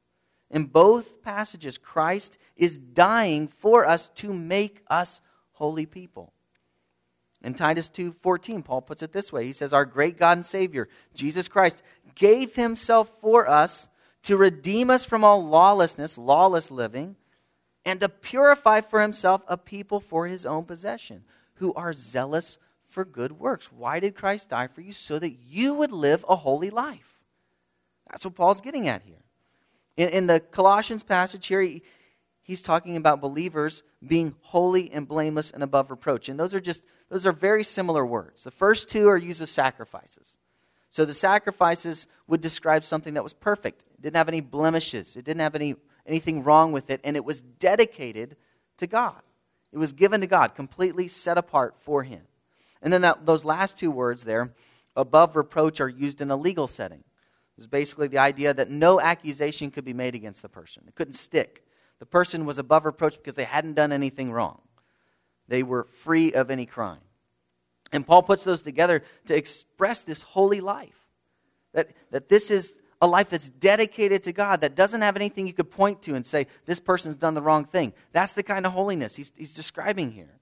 In both passages, Christ is dying for us to make us holy people. In Titus two fourteen, Paul puts it this way. He says, our great God and Savior, Jesus Christ, gave himself for us to redeem us from all lawlessness, lawless living, and to purify for himself a people for his own possession, who are zealous for good works. Why did Christ die for you? So that you would live a holy life. That's what Paul's getting at here. In, in the Colossians passage here, he, he's talking about believers being holy and blameless and above reproach. And those are just, those are very similar words. The first two are used with sacrifices. So the sacrifices would describe something that was perfect. It didn't have any blemishes. It didn't have any anything wrong with it. And it was dedicated to God. It was given to God, completely set apart for him. And then that, those last two words there, above reproach, are used in a legal setting. It's basically the idea that no accusation could be made against the person. It couldn't stick. The person was above reproach because they hadn't done anything wrong. They were free of any crime. And Paul puts those together to express this holy life. That, that this is a life that's dedicated to God, that doesn't have anything you could point to and say, this person's done the wrong thing. That's the kind of holiness he's, he's describing here.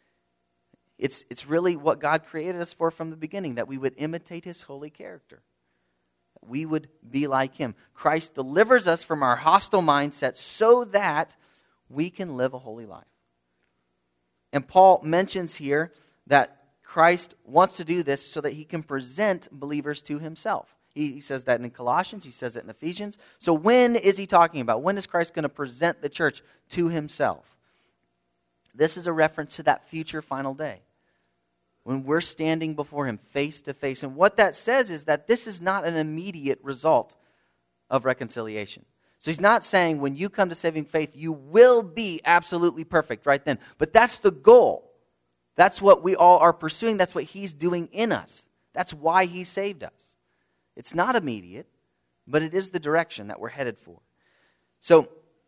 It's, it's really what God created us for from the beginning, that we would imitate his holy character. We would be like him. Christ delivers us from our hostile mindset so that we can live a holy life. And Paul mentions here that Christ wants to do this so that he can present believers to himself. He, he says that in Colossians. He says it in Ephesians. So when is he talking about? When is Christ going to present the church to himself? This is a reference to that future final day, when we're standing before him face to face. And what that says is that this is not an immediate result of reconciliation. So he's not saying when you come to saving faith, you will be absolutely perfect right then. But that's the goal. That's what we all are pursuing. That's what he's doing in us. That's why he saved us. It's not immediate, but it is the direction that we're headed for. So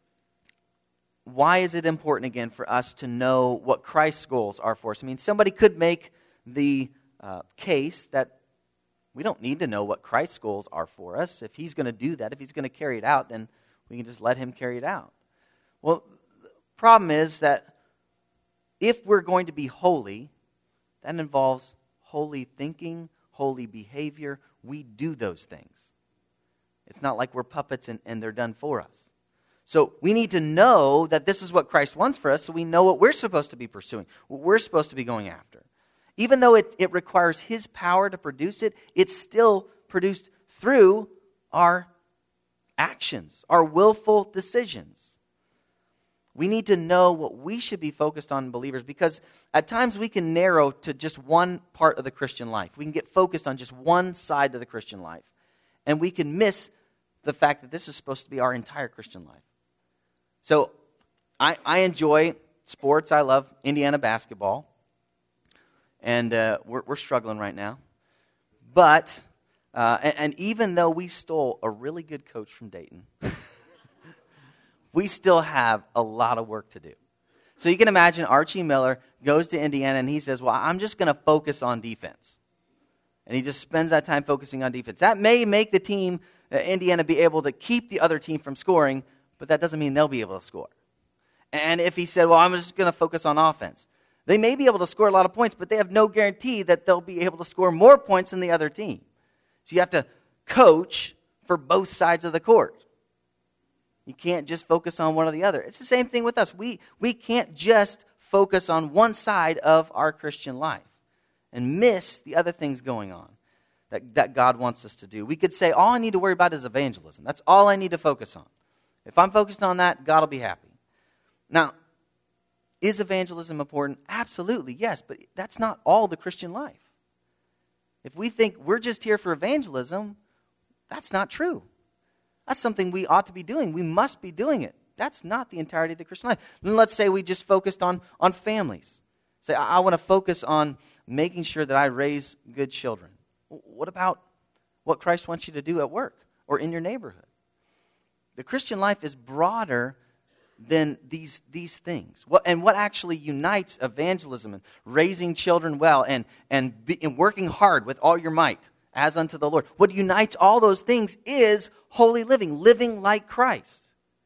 why is it important, again, for us to know what Christ's goals are for us? I mean, somebody could make the uh, case that we don't need to know what Christ's goals are for us. If he's going to do that, if he's going to carry it out, then we can just let him carry it out. Well, the problem is that if we're going to be holy, that involves holy thinking, holy behavior. We do those things. It's not like we're puppets and, and they're done for us. So we need to know that this is what Christ wants for us, so we know what we're supposed to be pursuing, what we're supposed to be going after. Even though it, it requires his power to produce it, it's still produced through our actions, our willful decisions. We need to know what we should be focused on, believers, because at times we can narrow to just one part of the Christian life. We can get focused on just one side of the Christian life, and we can miss the fact that this is supposed to be our entire Christian life. So I, I enjoy sports. I love Indiana basketball. And uh, we're, we're struggling right now. But, uh, and, and even though we stole a really good coach from Dayton, we still have a lot of work to do. So you can imagine Archie Miller goes to Indiana and he says, well, I'm just going to focus on defense. And he just spends that time focusing on defense. That may make the team, uh, Indiana, be able to keep the other team from scoring, but that doesn't mean they'll be able to score. And if he said, well, I'm just going to focus on offense, they may be able to score a lot of points, but they have no guarantee that they'll be able to score more points than the other team. So you have to coach for both sides of the court. You can't just focus on one or the other. It's the same thing with us. We, we can't just focus on one side of our Christian life and miss the other things going on that, that God wants us to do. We could say, all I need to worry about is evangelism. That's all I need to focus on. If I'm focused on that, God will be happy. Now, is evangelism important? Absolutely, yes, but that's not all the Christian life. If we think we're just here for evangelism, that's not true. That's something we ought to be doing. We must be doing it. That's not the entirety of the Christian life. Then let's say we just focused on, on families. Say, I, I want to focus on making sure that I raise good children. What about what Christ wants you to do at work or in your neighborhood? The Christian life is broader than these, these things. What, and what actually unites evangelism and raising children well and, and, be, and working hard with all your might as unto the Lord. What unites all those things is holy living, living like Christ.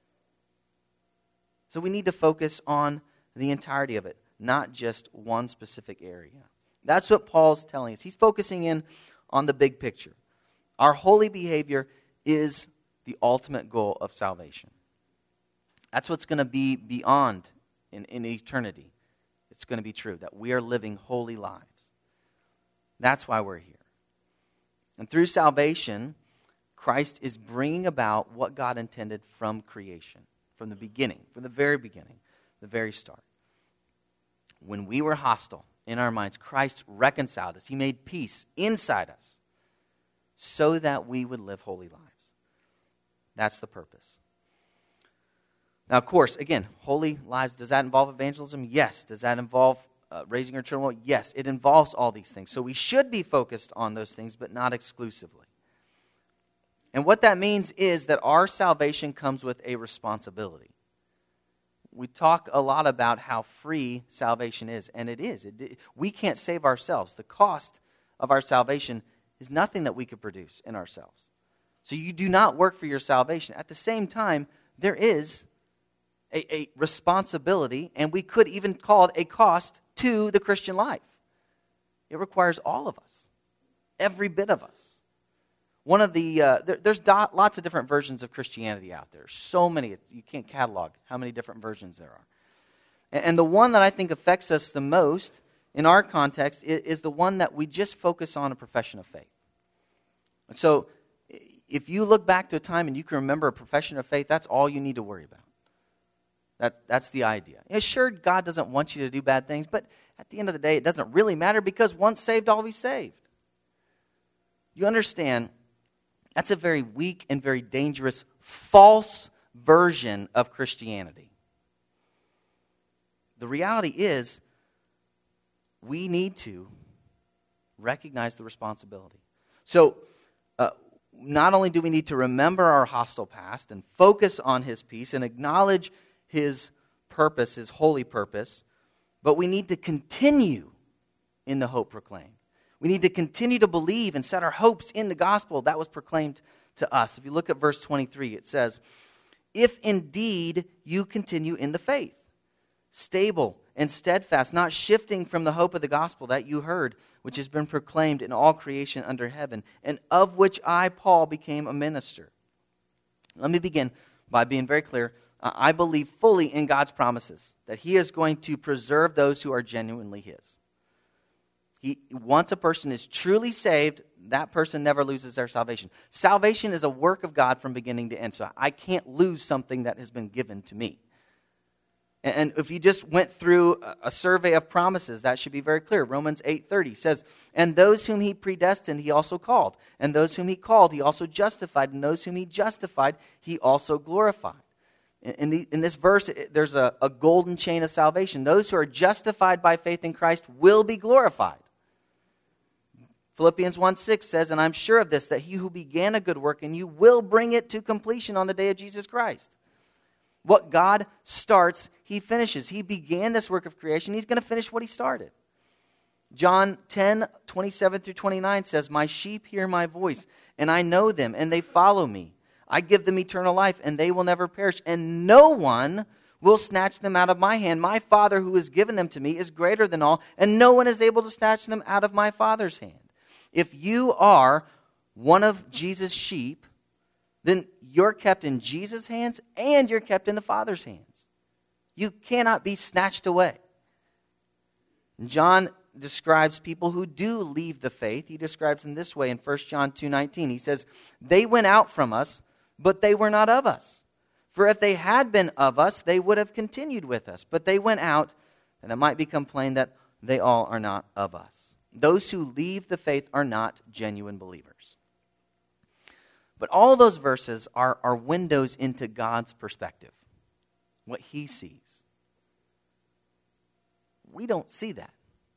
So we need to focus on the entirety of it, not just one specific area. That's what Paul's telling us. He's focusing in on the big picture. Our holy behavior is the ultimate goal of salvation. That's what's going to be beyond in, in eternity. It's going to be true that we are living holy lives. That's why we're here. And through salvation, Christ is bringing about what God intended from creation, from the beginning, from the very beginning, the very start. When we were hostile in our minds, Christ reconciled us. He made peace inside us so that we would live holy lives. That's the purpose. Now, of course, again, holy lives, does that involve evangelism? Yes. Does that involve uh, raising our children? Yes, it involves all these things. So we should be focused on those things, but not exclusively. And what that means is that our salvation comes with a responsibility. We talk a lot about how free salvation is, and it is. It, we can't save ourselves. The cost of our salvation is nothing that we could produce in ourselves. So you do not work for your salvation. At the same time, there is a, a responsibility, and we could even call it a cost to the Christian life. It requires all of us, every bit of us. One of the, uh, there, there's do- lots of different versions of Christianity out there. So many, you can't catalog how many different versions there are. And, and the one that I think affects us the most in our context is, is the one that we just focus on a profession of faith. So if you look back to a time and you can remember a profession of faith, that's all you need to worry about. That, that's the idea. Yeah, sure, God doesn't want you to do bad things, but at the end of the day, it doesn't really matter because once saved, always saved. You understand, that's a very weak and very dangerous, false version of Christianity. The reality is, we need to recognize the responsibility. So, uh, not only do we need to remember our hostile past and focus on His peace and acknowledge His purpose, His holy purpose, but we need to continue in the hope proclaimed. We need to continue to believe and set our hopes in the gospel that was proclaimed to us. If you look at verse twenty-three, it says, "If indeed you continue in the faith, stable and steadfast, not shifting from the hope of the gospel that you heard, which has been proclaimed in all creation under heaven, and of which I, Paul, became a minister." Let me begin by being very clear. Uh, I believe fully in God's promises, that He is going to preserve those who are genuinely His. He, once a person is truly saved, that person never loses their salvation. Salvation is a work of God from beginning to end, so I can't lose something that has been given to me. And, and if you just went through a, a survey of promises, that should be very clear. Romans eight thirty says, "And those whom He predestined, He also called. And those whom He called, He also justified. And those whom He justified, He also glorified." In, the, in this verse, there's a, a golden chain of salvation. Those who are justified by faith in Christ will be glorified. Philippians one six says, "And I'm sure of this, that He who began a good work in you will bring it to completion on the day of Jesus Christ." What God starts, He finishes. He began this work of creation. He's going to finish what He started. John ten twenty-seven through twenty-nine says, "My sheep hear my voice, and I know them, and they follow me. I give them eternal life, and they will never perish, and no one will snatch them out of my hand. My Father who has given them to me is greater than all, and no one is able to snatch them out of my Father's hand." If you are one of Jesus' sheep, then you're kept in Jesus' hands and you're kept in the Father's hands. You cannot be snatched away. John describes people who do leave the faith. He describes them this way in First John two nineteen. He says, "They went out from us, but they were not of us. For if they had been of us, they would have continued with us. But they went out, and it might become plain that they all are not of us." Those who leave the faith are not genuine believers. But all those verses are, are windows into God's perspective, what He sees. We don't see that.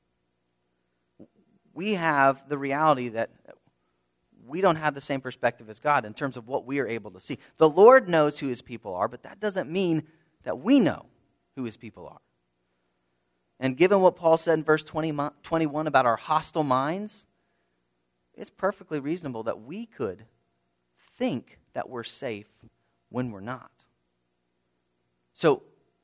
We have the reality that we don't have the same perspective as God in terms of what we are able to see. The Lord knows who His people are, but that doesn't mean that we know who His people are. And given what Paul said in verse twenty, twenty-one about our hostile minds, it's perfectly reasonable that we could think that we're safe when we're not. So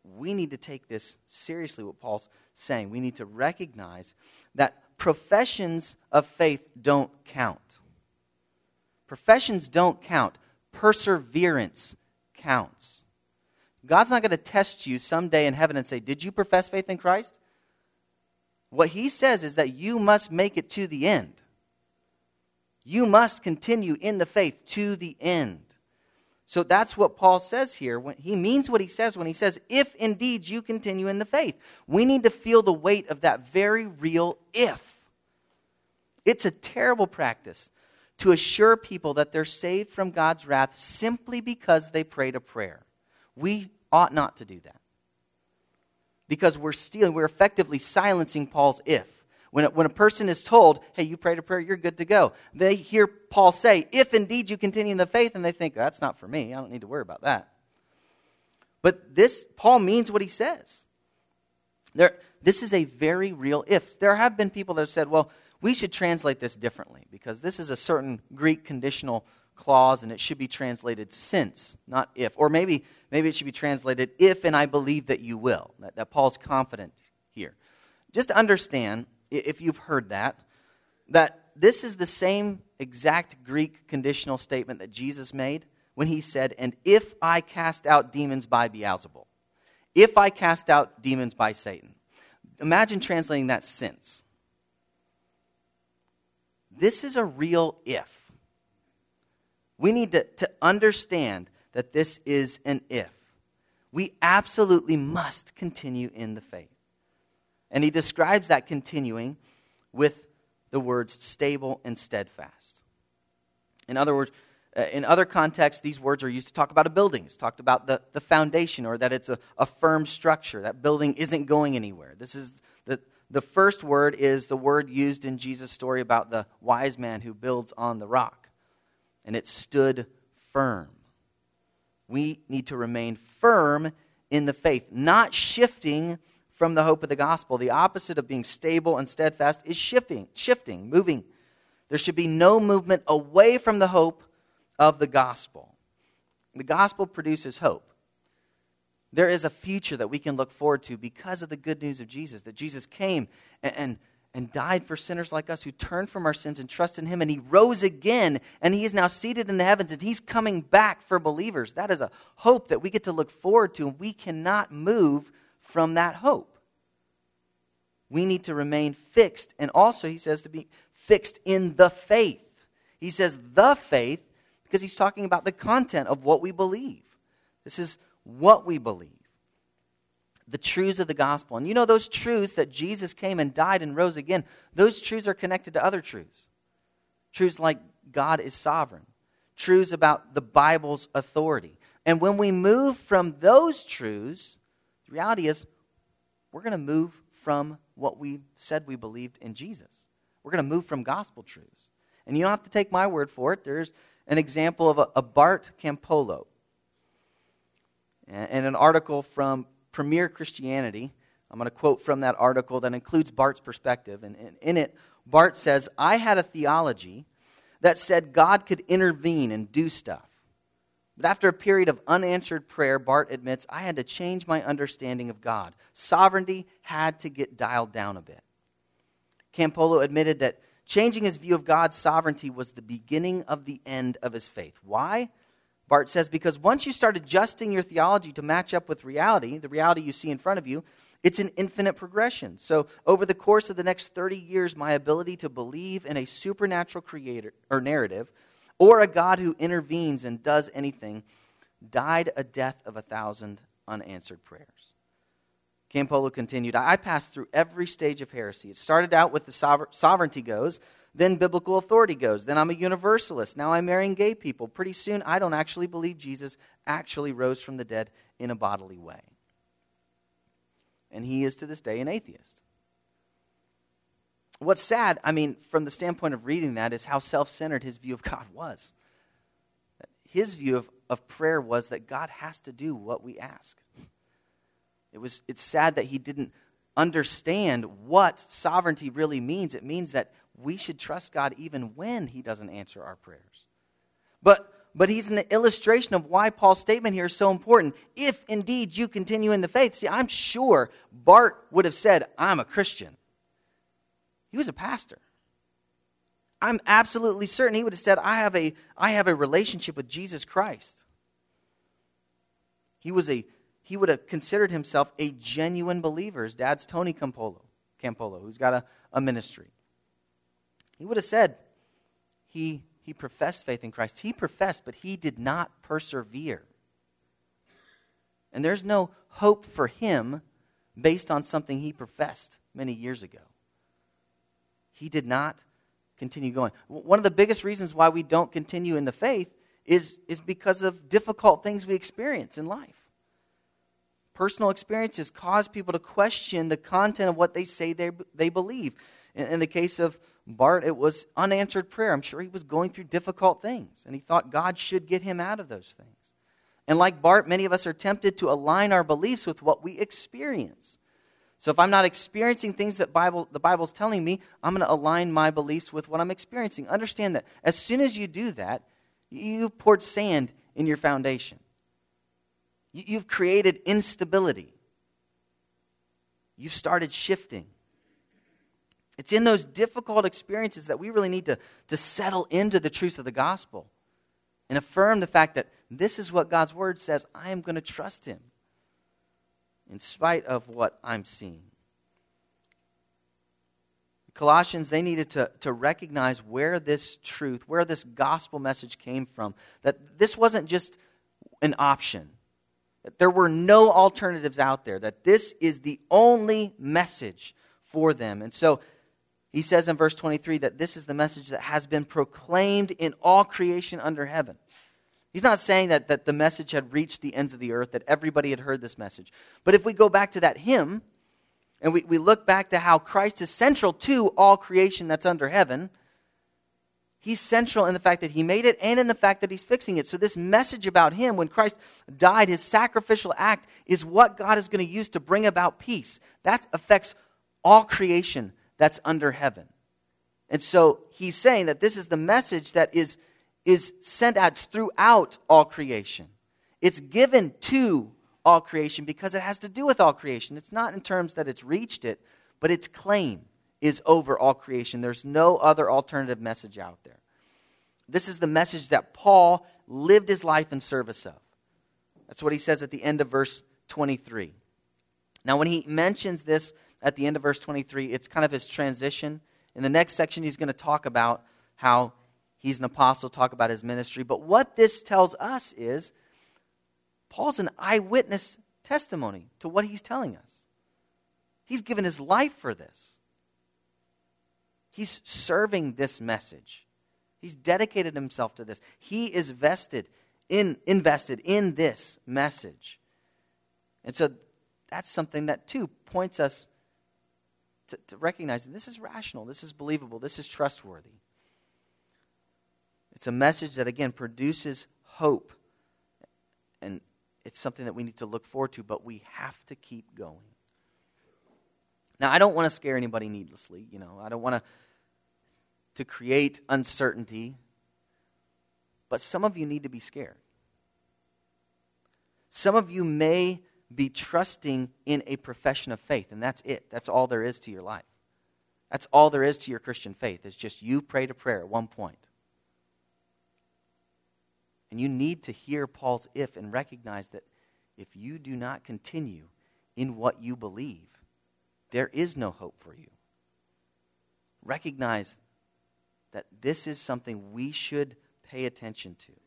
we need to take this seriously, what Paul's saying. We need to recognize that professions of faith don't count. Professions don't count. Perseverance counts. God's not going to test you someday in heaven and say, did you profess faith in Christ? What he says is that you must make it to the end. You must continue in the faith to the end. So that's what Paul says here. When he means what he says when he says, if indeed you continue in the faith. We need to feel the weight of that very real if. It's a terrible practice to assure people that they're saved from God's wrath simply because they prayed a prayer. We ought not to do that. Because we're stealing, we're effectively silencing Paul's if. When a, when a person is told, hey, you prayed a prayer, you're good to go. They hear Paul say, if indeed you continue in the faith, and they think, that's not for me. I don't need to worry about that. But this, Paul means what he says. There, this is a very real if. There have been people that have said, well, we should translate this differently because this is a certain Greek conditional clause and it should be translated since, not if. Or maybe maybe it should be translated if and I believe that you will. That, that Paul's confident here. Just understand, if you've heard that, that this is the same exact Greek conditional statement that Jesus made when he said, and if I cast out demons by Beelzebul, if I cast out demons by Satan. Imagine translating that since. This is a real if. We need to, to understand that this is an if. We absolutely must continue in the faith. And he describes that continuing with the words stable and steadfast. In other words, uh, in other contexts, these words are used to talk about a building. It's talked about the, the foundation or that it's a, a firm structure. That building isn't going anywhere. This is the, the first word is the word used in Jesus' story about the wise man who builds on the rock. And it stood firm. We need to remain firm in the faith, not shifting from the hope of the gospel. The opposite of being stable and steadfast is shifting, shifting, moving. There should be no movement away from the hope of the gospel. The gospel produces hope. There is a future that we can look forward to because of the good news of Jesus, that Jesus came and, and, and died for sinners like us who turned from our sins and trust in him, and he rose again, and he is now seated in the heavens, and he's coming back for believers. That is a hope that we get to look forward to, and we cannot move from that hope. We need to remain fixed, and also he says to be fixed in the faith. He says the faith because he's talking about the content of what we believe. This is what we believe. The truths of the gospel. And you know those truths that Jesus came and died and rose again, those truths are connected to other truths. Truths like God is sovereign. Truths about the Bible's authority. And when we move from those truths, the reality is we're going to move from what we said we believed in Jesus. We're going to move from gospel truths. And you don't have to take my word for it. There's an example of a, a Bart Campolo. And an article from Premier Christianity. I'm going to quote from that article that includes Bart's perspective. And in it, Bart says, I had a theology that said God could intervene and do stuff. But after a period of unanswered prayer, Bart admits, I had to change my understanding of God. Sovereignty had to get dialed down a bit. Campolo admitted that changing his view of God's sovereignty was the beginning of the end of his faith. Why? Bart says, because once you start adjusting your theology to match up with reality, the reality you see in front of you, it's an infinite progression. So over the course of the next thirty years, my ability to believe in a supernatural creator or narrative or a God who intervenes and does anything died a death of a thousand unanswered prayers. Campolo continued, I passed through every stage of heresy. It started out with the sover- sovereignty goes, then biblical authority goes. Then I'm a universalist. Now I'm marrying gay people. Pretty soon I don't actually believe Jesus actually rose from the dead in a bodily way. And he is to this day an atheist. What's sad, I mean, from the standpoint of reading that, is how self-centered his view of God was. His view of, of prayer was that God has to do what we ask. It was, it's sad that he didn't understand what sovereignty really means. It means that we should trust God even when he doesn't answer our prayers. But but he's an illustration of why Paul's statement here is so important. If indeed you continue in the faith. See, I'm sure Bart would have said, I'm a Christian. He was a pastor. I'm absolutely certain he would have said, I have a, I have a relationship with Jesus Christ. He was a, he would have considered himself a genuine believer. His dad's Tony Campolo, Campolo who's got a, a ministry. He would have said, he, he professed faith in Christ. He professed, but he did not persevere. And there's no hope for him based on something he professed many years ago. He did not continue going. One of the biggest reasons why we don't continue in the faith is, is because of difficult things we experience in life. Personal experiences cause people to question the content of what they say they, they believe. In, in the case of Bart, it was unanswered prayer. I'm sure he was going through difficult things, and he thought God should get him out of those things. And like Bart, many of us are tempted to align our beliefs with what we experience. So if I'm not experiencing things that Bible, the Bible's telling me, I'm going to align my beliefs with what I'm experiencing. Understand that as soon as you do that, you've poured sand in your foundation. You've created instability. You've started shifting. It's in those difficult experiences that we really need to, to settle into the truth of the gospel and affirm the fact that this is what God's word says. I am going to trust him in spite of what I'm seeing. Colossians, they needed to, to recognize where this truth, where this gospel message came from. That this wasn't just an option. That there were no alternatives out there. That this is the only message for them. And so he says in verse twenty-three that this is the message that has been proclaimed in all creation under heaven. He's not saying that, that the message had reached the ends of the earth, that everybody had heard this message. But if we go back to that hymn, and we, we look back to how Christ is central to all creation that's under heaven, he's central in the fact that he made it and in the fact that he's fixing it. So this message about him, when Christ died, his sacrificial act, is what God is going to use to bring about peace. That affects all creation that's under heaven. And so he's saying that this is the message that is is sent out throughout all creation. It's given to all creation because it has to do with all creation. It's not in terms that it's reached it, but its claim is over all creation. There's no other alternative message out there. This is the message that Paul lived his life in service of. That's what he says at the end of verse twenty-three. Now, when he mentions this at the end of verse twenty-three, it's kind of his transition. In the next section, he's going to talk about how he's an apostle, talk about his ministry. But what this tells us is Paul's an eyewitness testimony to what he's telling us. He's given his life for this. He's serving this message. He's dedicated himself to this. He is vested in, invested in this message. And so that's something that, too, points us to, to recognize that this is rational, this is believable, this is trustworthy. It's a message that, again, produces hope. And it's something that we need to look forward to, but we have to keep going. Now, I don't want to scare anybody needlessly. You know, I don't want to, to create uncertainty. But some of you need to be scared. Some of you may be trusting in a profession of faith, and that's it. That's all there is to your life. That's all there is to your Christian faith. It's just you prayed a prayer at one point. And you need to hear Paul's if and recognize that if you do not continue in what you believe, there is no hope for you. Recognize that this is something we should pay attention to.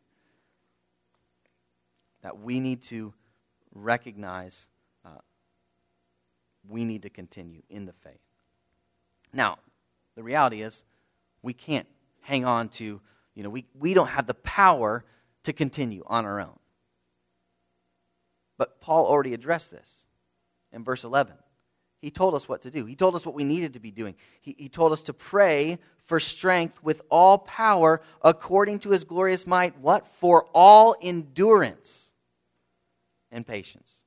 That we need to recognize uh, we need to continue in the faith. Now, the reality is we can't hang on to, you know, we, we don't have the power to continue on our own. But Paul already addressed this in verse eleven. He told us what to do. He told us what we needed to be doing. He, he told us to pray for strength with all power according to his glorious might. What? For all endurance and patience.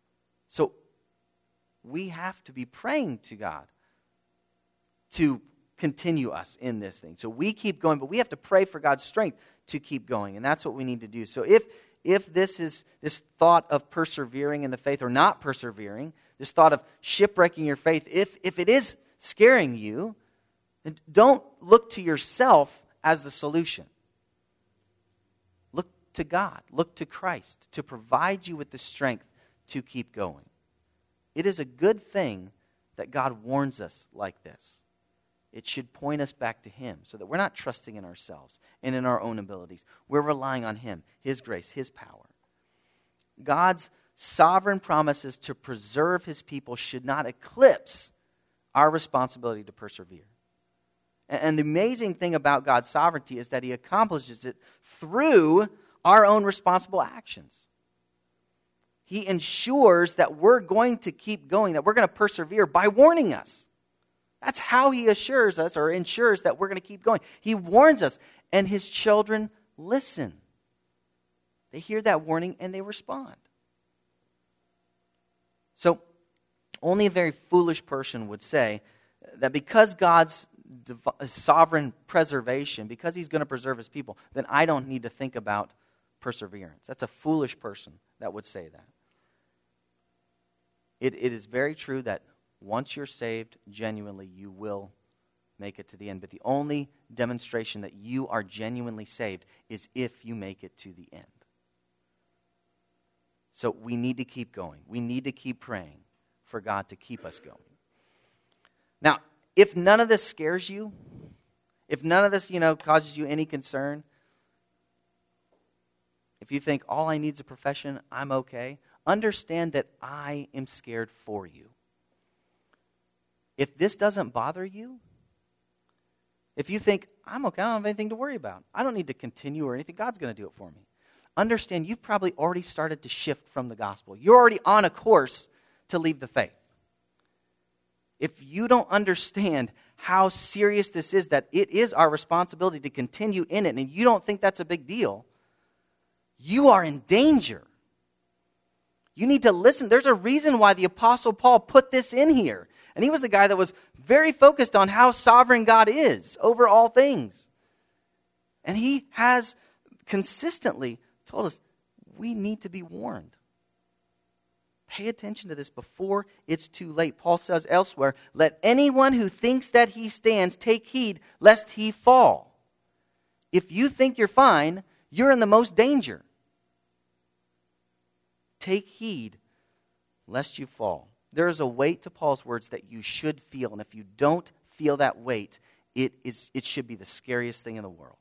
So we have to be praying to God to continue us in this thing. So we keep going, but we have to pray for God's strength to keep going, and that's what we need to do. So if if this is this thought of persevering in the faith or not persevering, this thought of shipwrecking your faith, if if it is scaring you, then don't look to yourself as the solution. Look to God, look to Christ to provide you with the strength to keep going. It is a good thing that God warns us like this. It should point us back to Him so that we're not trusting in ourselves and in our own abilities. We're relying on Him, His grace, His power. God's sovereign promises to preserve His people should not eclipse our responsibility to persevere. And the amazing thing about God's sovereignty is that He accomplishes it through our own responsible actions. He ensures that we're going to keep going, that we're going to persevere by warning us. That's how He assures us or ensures that we're going to keep going. He warns us, and His children listen. They hear that warning and they respond. So, only a very foolish person would say that because God's div- sovereign preservation, because He's going to preserve His people, then I don't need to think about perseverance. That's a foolish person that would say that. It, it is very true that once you're saved, genuinely, you will make it to the end. But the only demonstration that you are genuinely saved is if you make it to the end. So we need to keep going. We need to keep praying for God to keep us going. Now, if none of this scares you, if none of this, you know, causes you any concern, if you think all I need is a profession, I'm okay, understand that I am scared for you. If this doesn't bother you, if you think, I'm okay, I don't have anything to worry about, I don't need to continue or anything, God's going to do it for me, understand you've probably already started to shift from the gospel. You're already on a course to leave the faith. If you don't understand how serious this is, that it is our responsibility to continue in it, and you don't think that's a big deal, you are in danger. You need to listen. There's a reason why the Apostle Paul put this in here. And he was the guy that was very focused on how sovereign God is over all things. And he has consistently told us we need to be warned. Pay attention to this before it's too late. Paul says elsewhere, let anyone who thinks that he stands take heed lest he fall. If you think you're fine, you're in the most danger. Take heed lest you fall. There is a weight to Paul's words that you should feel, and if you don't feel that weight, it is it should be the scariest thing in the world.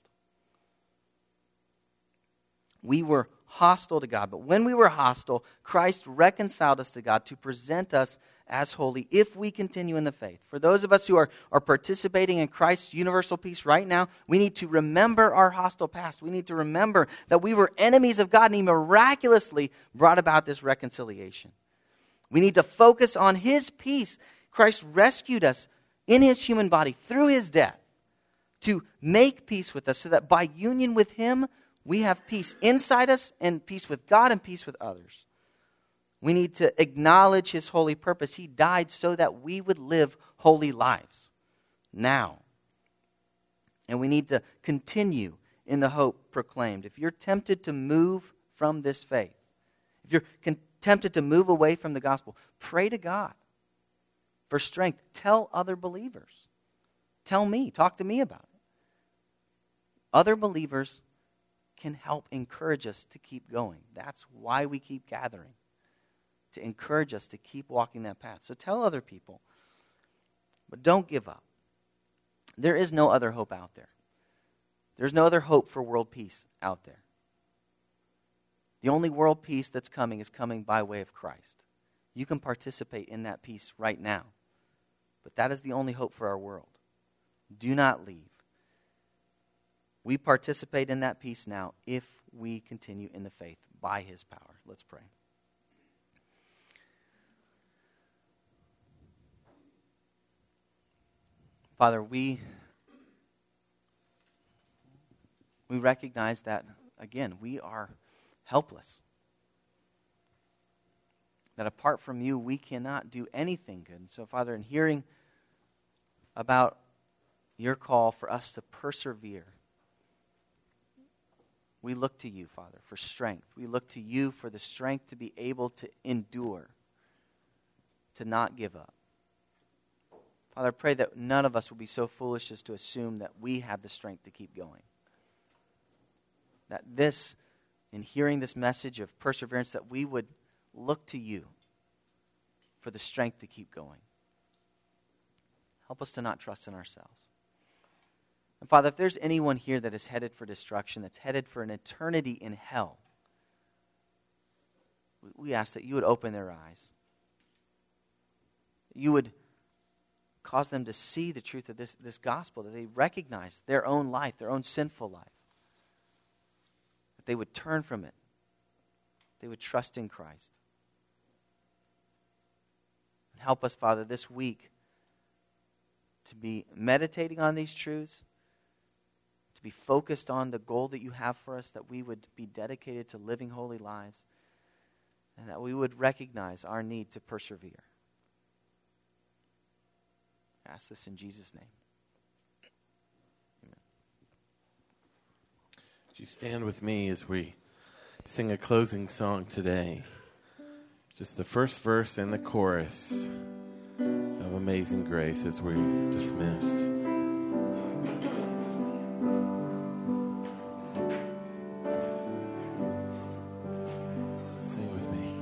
We were hostile to God, but when we were hostile, Christ reconciled us to God to present us as holy if we continue in the faith. For those of us who are, are participating in Christ's universal peace right now, we need to remember our hostile past. We need to remember that we were enemies of God and He miraculously brought about this reconciliation. We need to focus on His peace. Christ rescued us in His human body through His death to make peace with us so that by union with Him, we have peace inside us and peace with God and peace with others. We need to acknowledge His holy purpose. He died so that we would live holy lives now. And we need to continue in the hope proclaimed. If you're tempted to move from this faith, if you're con- tempted to move away from the gospel, pray to God for strength. Tell other believers. Tell me. Talk to me about it. Other believers can help encourage us to keep going. That's why we keep gathering, to encourage us to keep walking that path. So tell other people, but don't give up. There is no other hope out there. There's no other hope for world peace out there. The only world peace that's coming is coming by way of Christ. You can participate in that peace right now, but that is the only hope for our world. Do not leave. We participate in that peace now if we continue in the faith by His power. Let's pray. Father, we we recognize that, again, we are helpless. That apart from You, we cannot do anything good. And so, Father, in hearing about your call for us to persevere. We look to you, Father, for strength. We look to you for the strength to be able to endure, to not give up. Father, I pray that none of us will be so foolish as to assume that we have the strength to keep going. That this, in hearing this message of perseverance, that we would look to you for the strength to keep going. Help us to not trust in ourselves. And Father, if there's anyone here that is headed for destruction, that's headed for an eternity in hell, we ask that you would open their eyes. You would cause them to see the truth of this, this gospel, that they recognize their own life, their own sinful life. That they would turn from it. They would trust in Christ. And help us, Father, this week to be meditating on these truths, to be focused on the goal that you have for us, that we would be dedicated to living holy lives, and that we would recognize our need to persevere. I ask this in Jesus' name. Amen. Would you stand with me as we sing a closing song today? Just the first verse and the chorus of Amazing Grace as we're dismissed. Sing with me.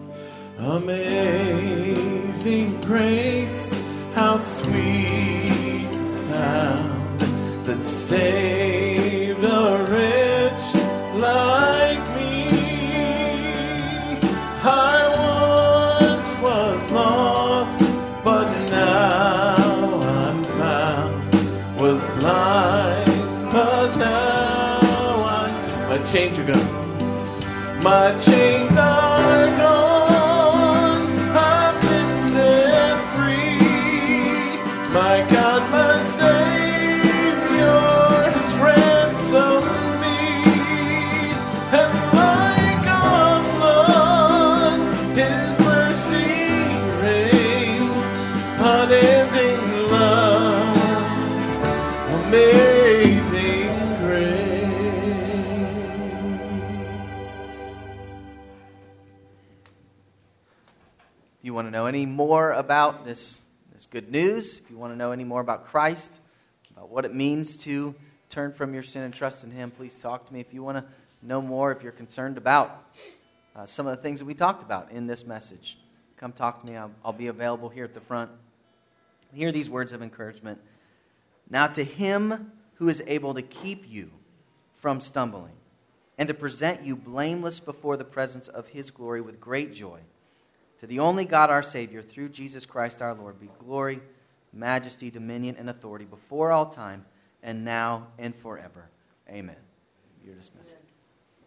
Amazing grace, how sweet the sound that saved a wretch like me. I once was lost, but now I'm found. Was blind, but now I... My chains are gone. My chains are gone. My God, my Savior has ransomed me, and like a flood, His mercy reigns, unending love, amazing grace. If you want to know any more about this It's good news. If you want to know any more about Christ, about what it means to turn from your sin and trust in Him, please talk to me. If you want to know more, if you're concerned about uh, some of the things that we talked about in this message, come talk to me. I'll, I'll be available here at the front. Hear these words of encouragement. Now to Him who is able to keep you from stumbling and to present you blameless before the presence of His glory with great joy, to the only God, our Savior, through Jesus Christ our Lord, be glory, majesty, dominion, and authority before all time, and now and forever. Amen. You're dismissed.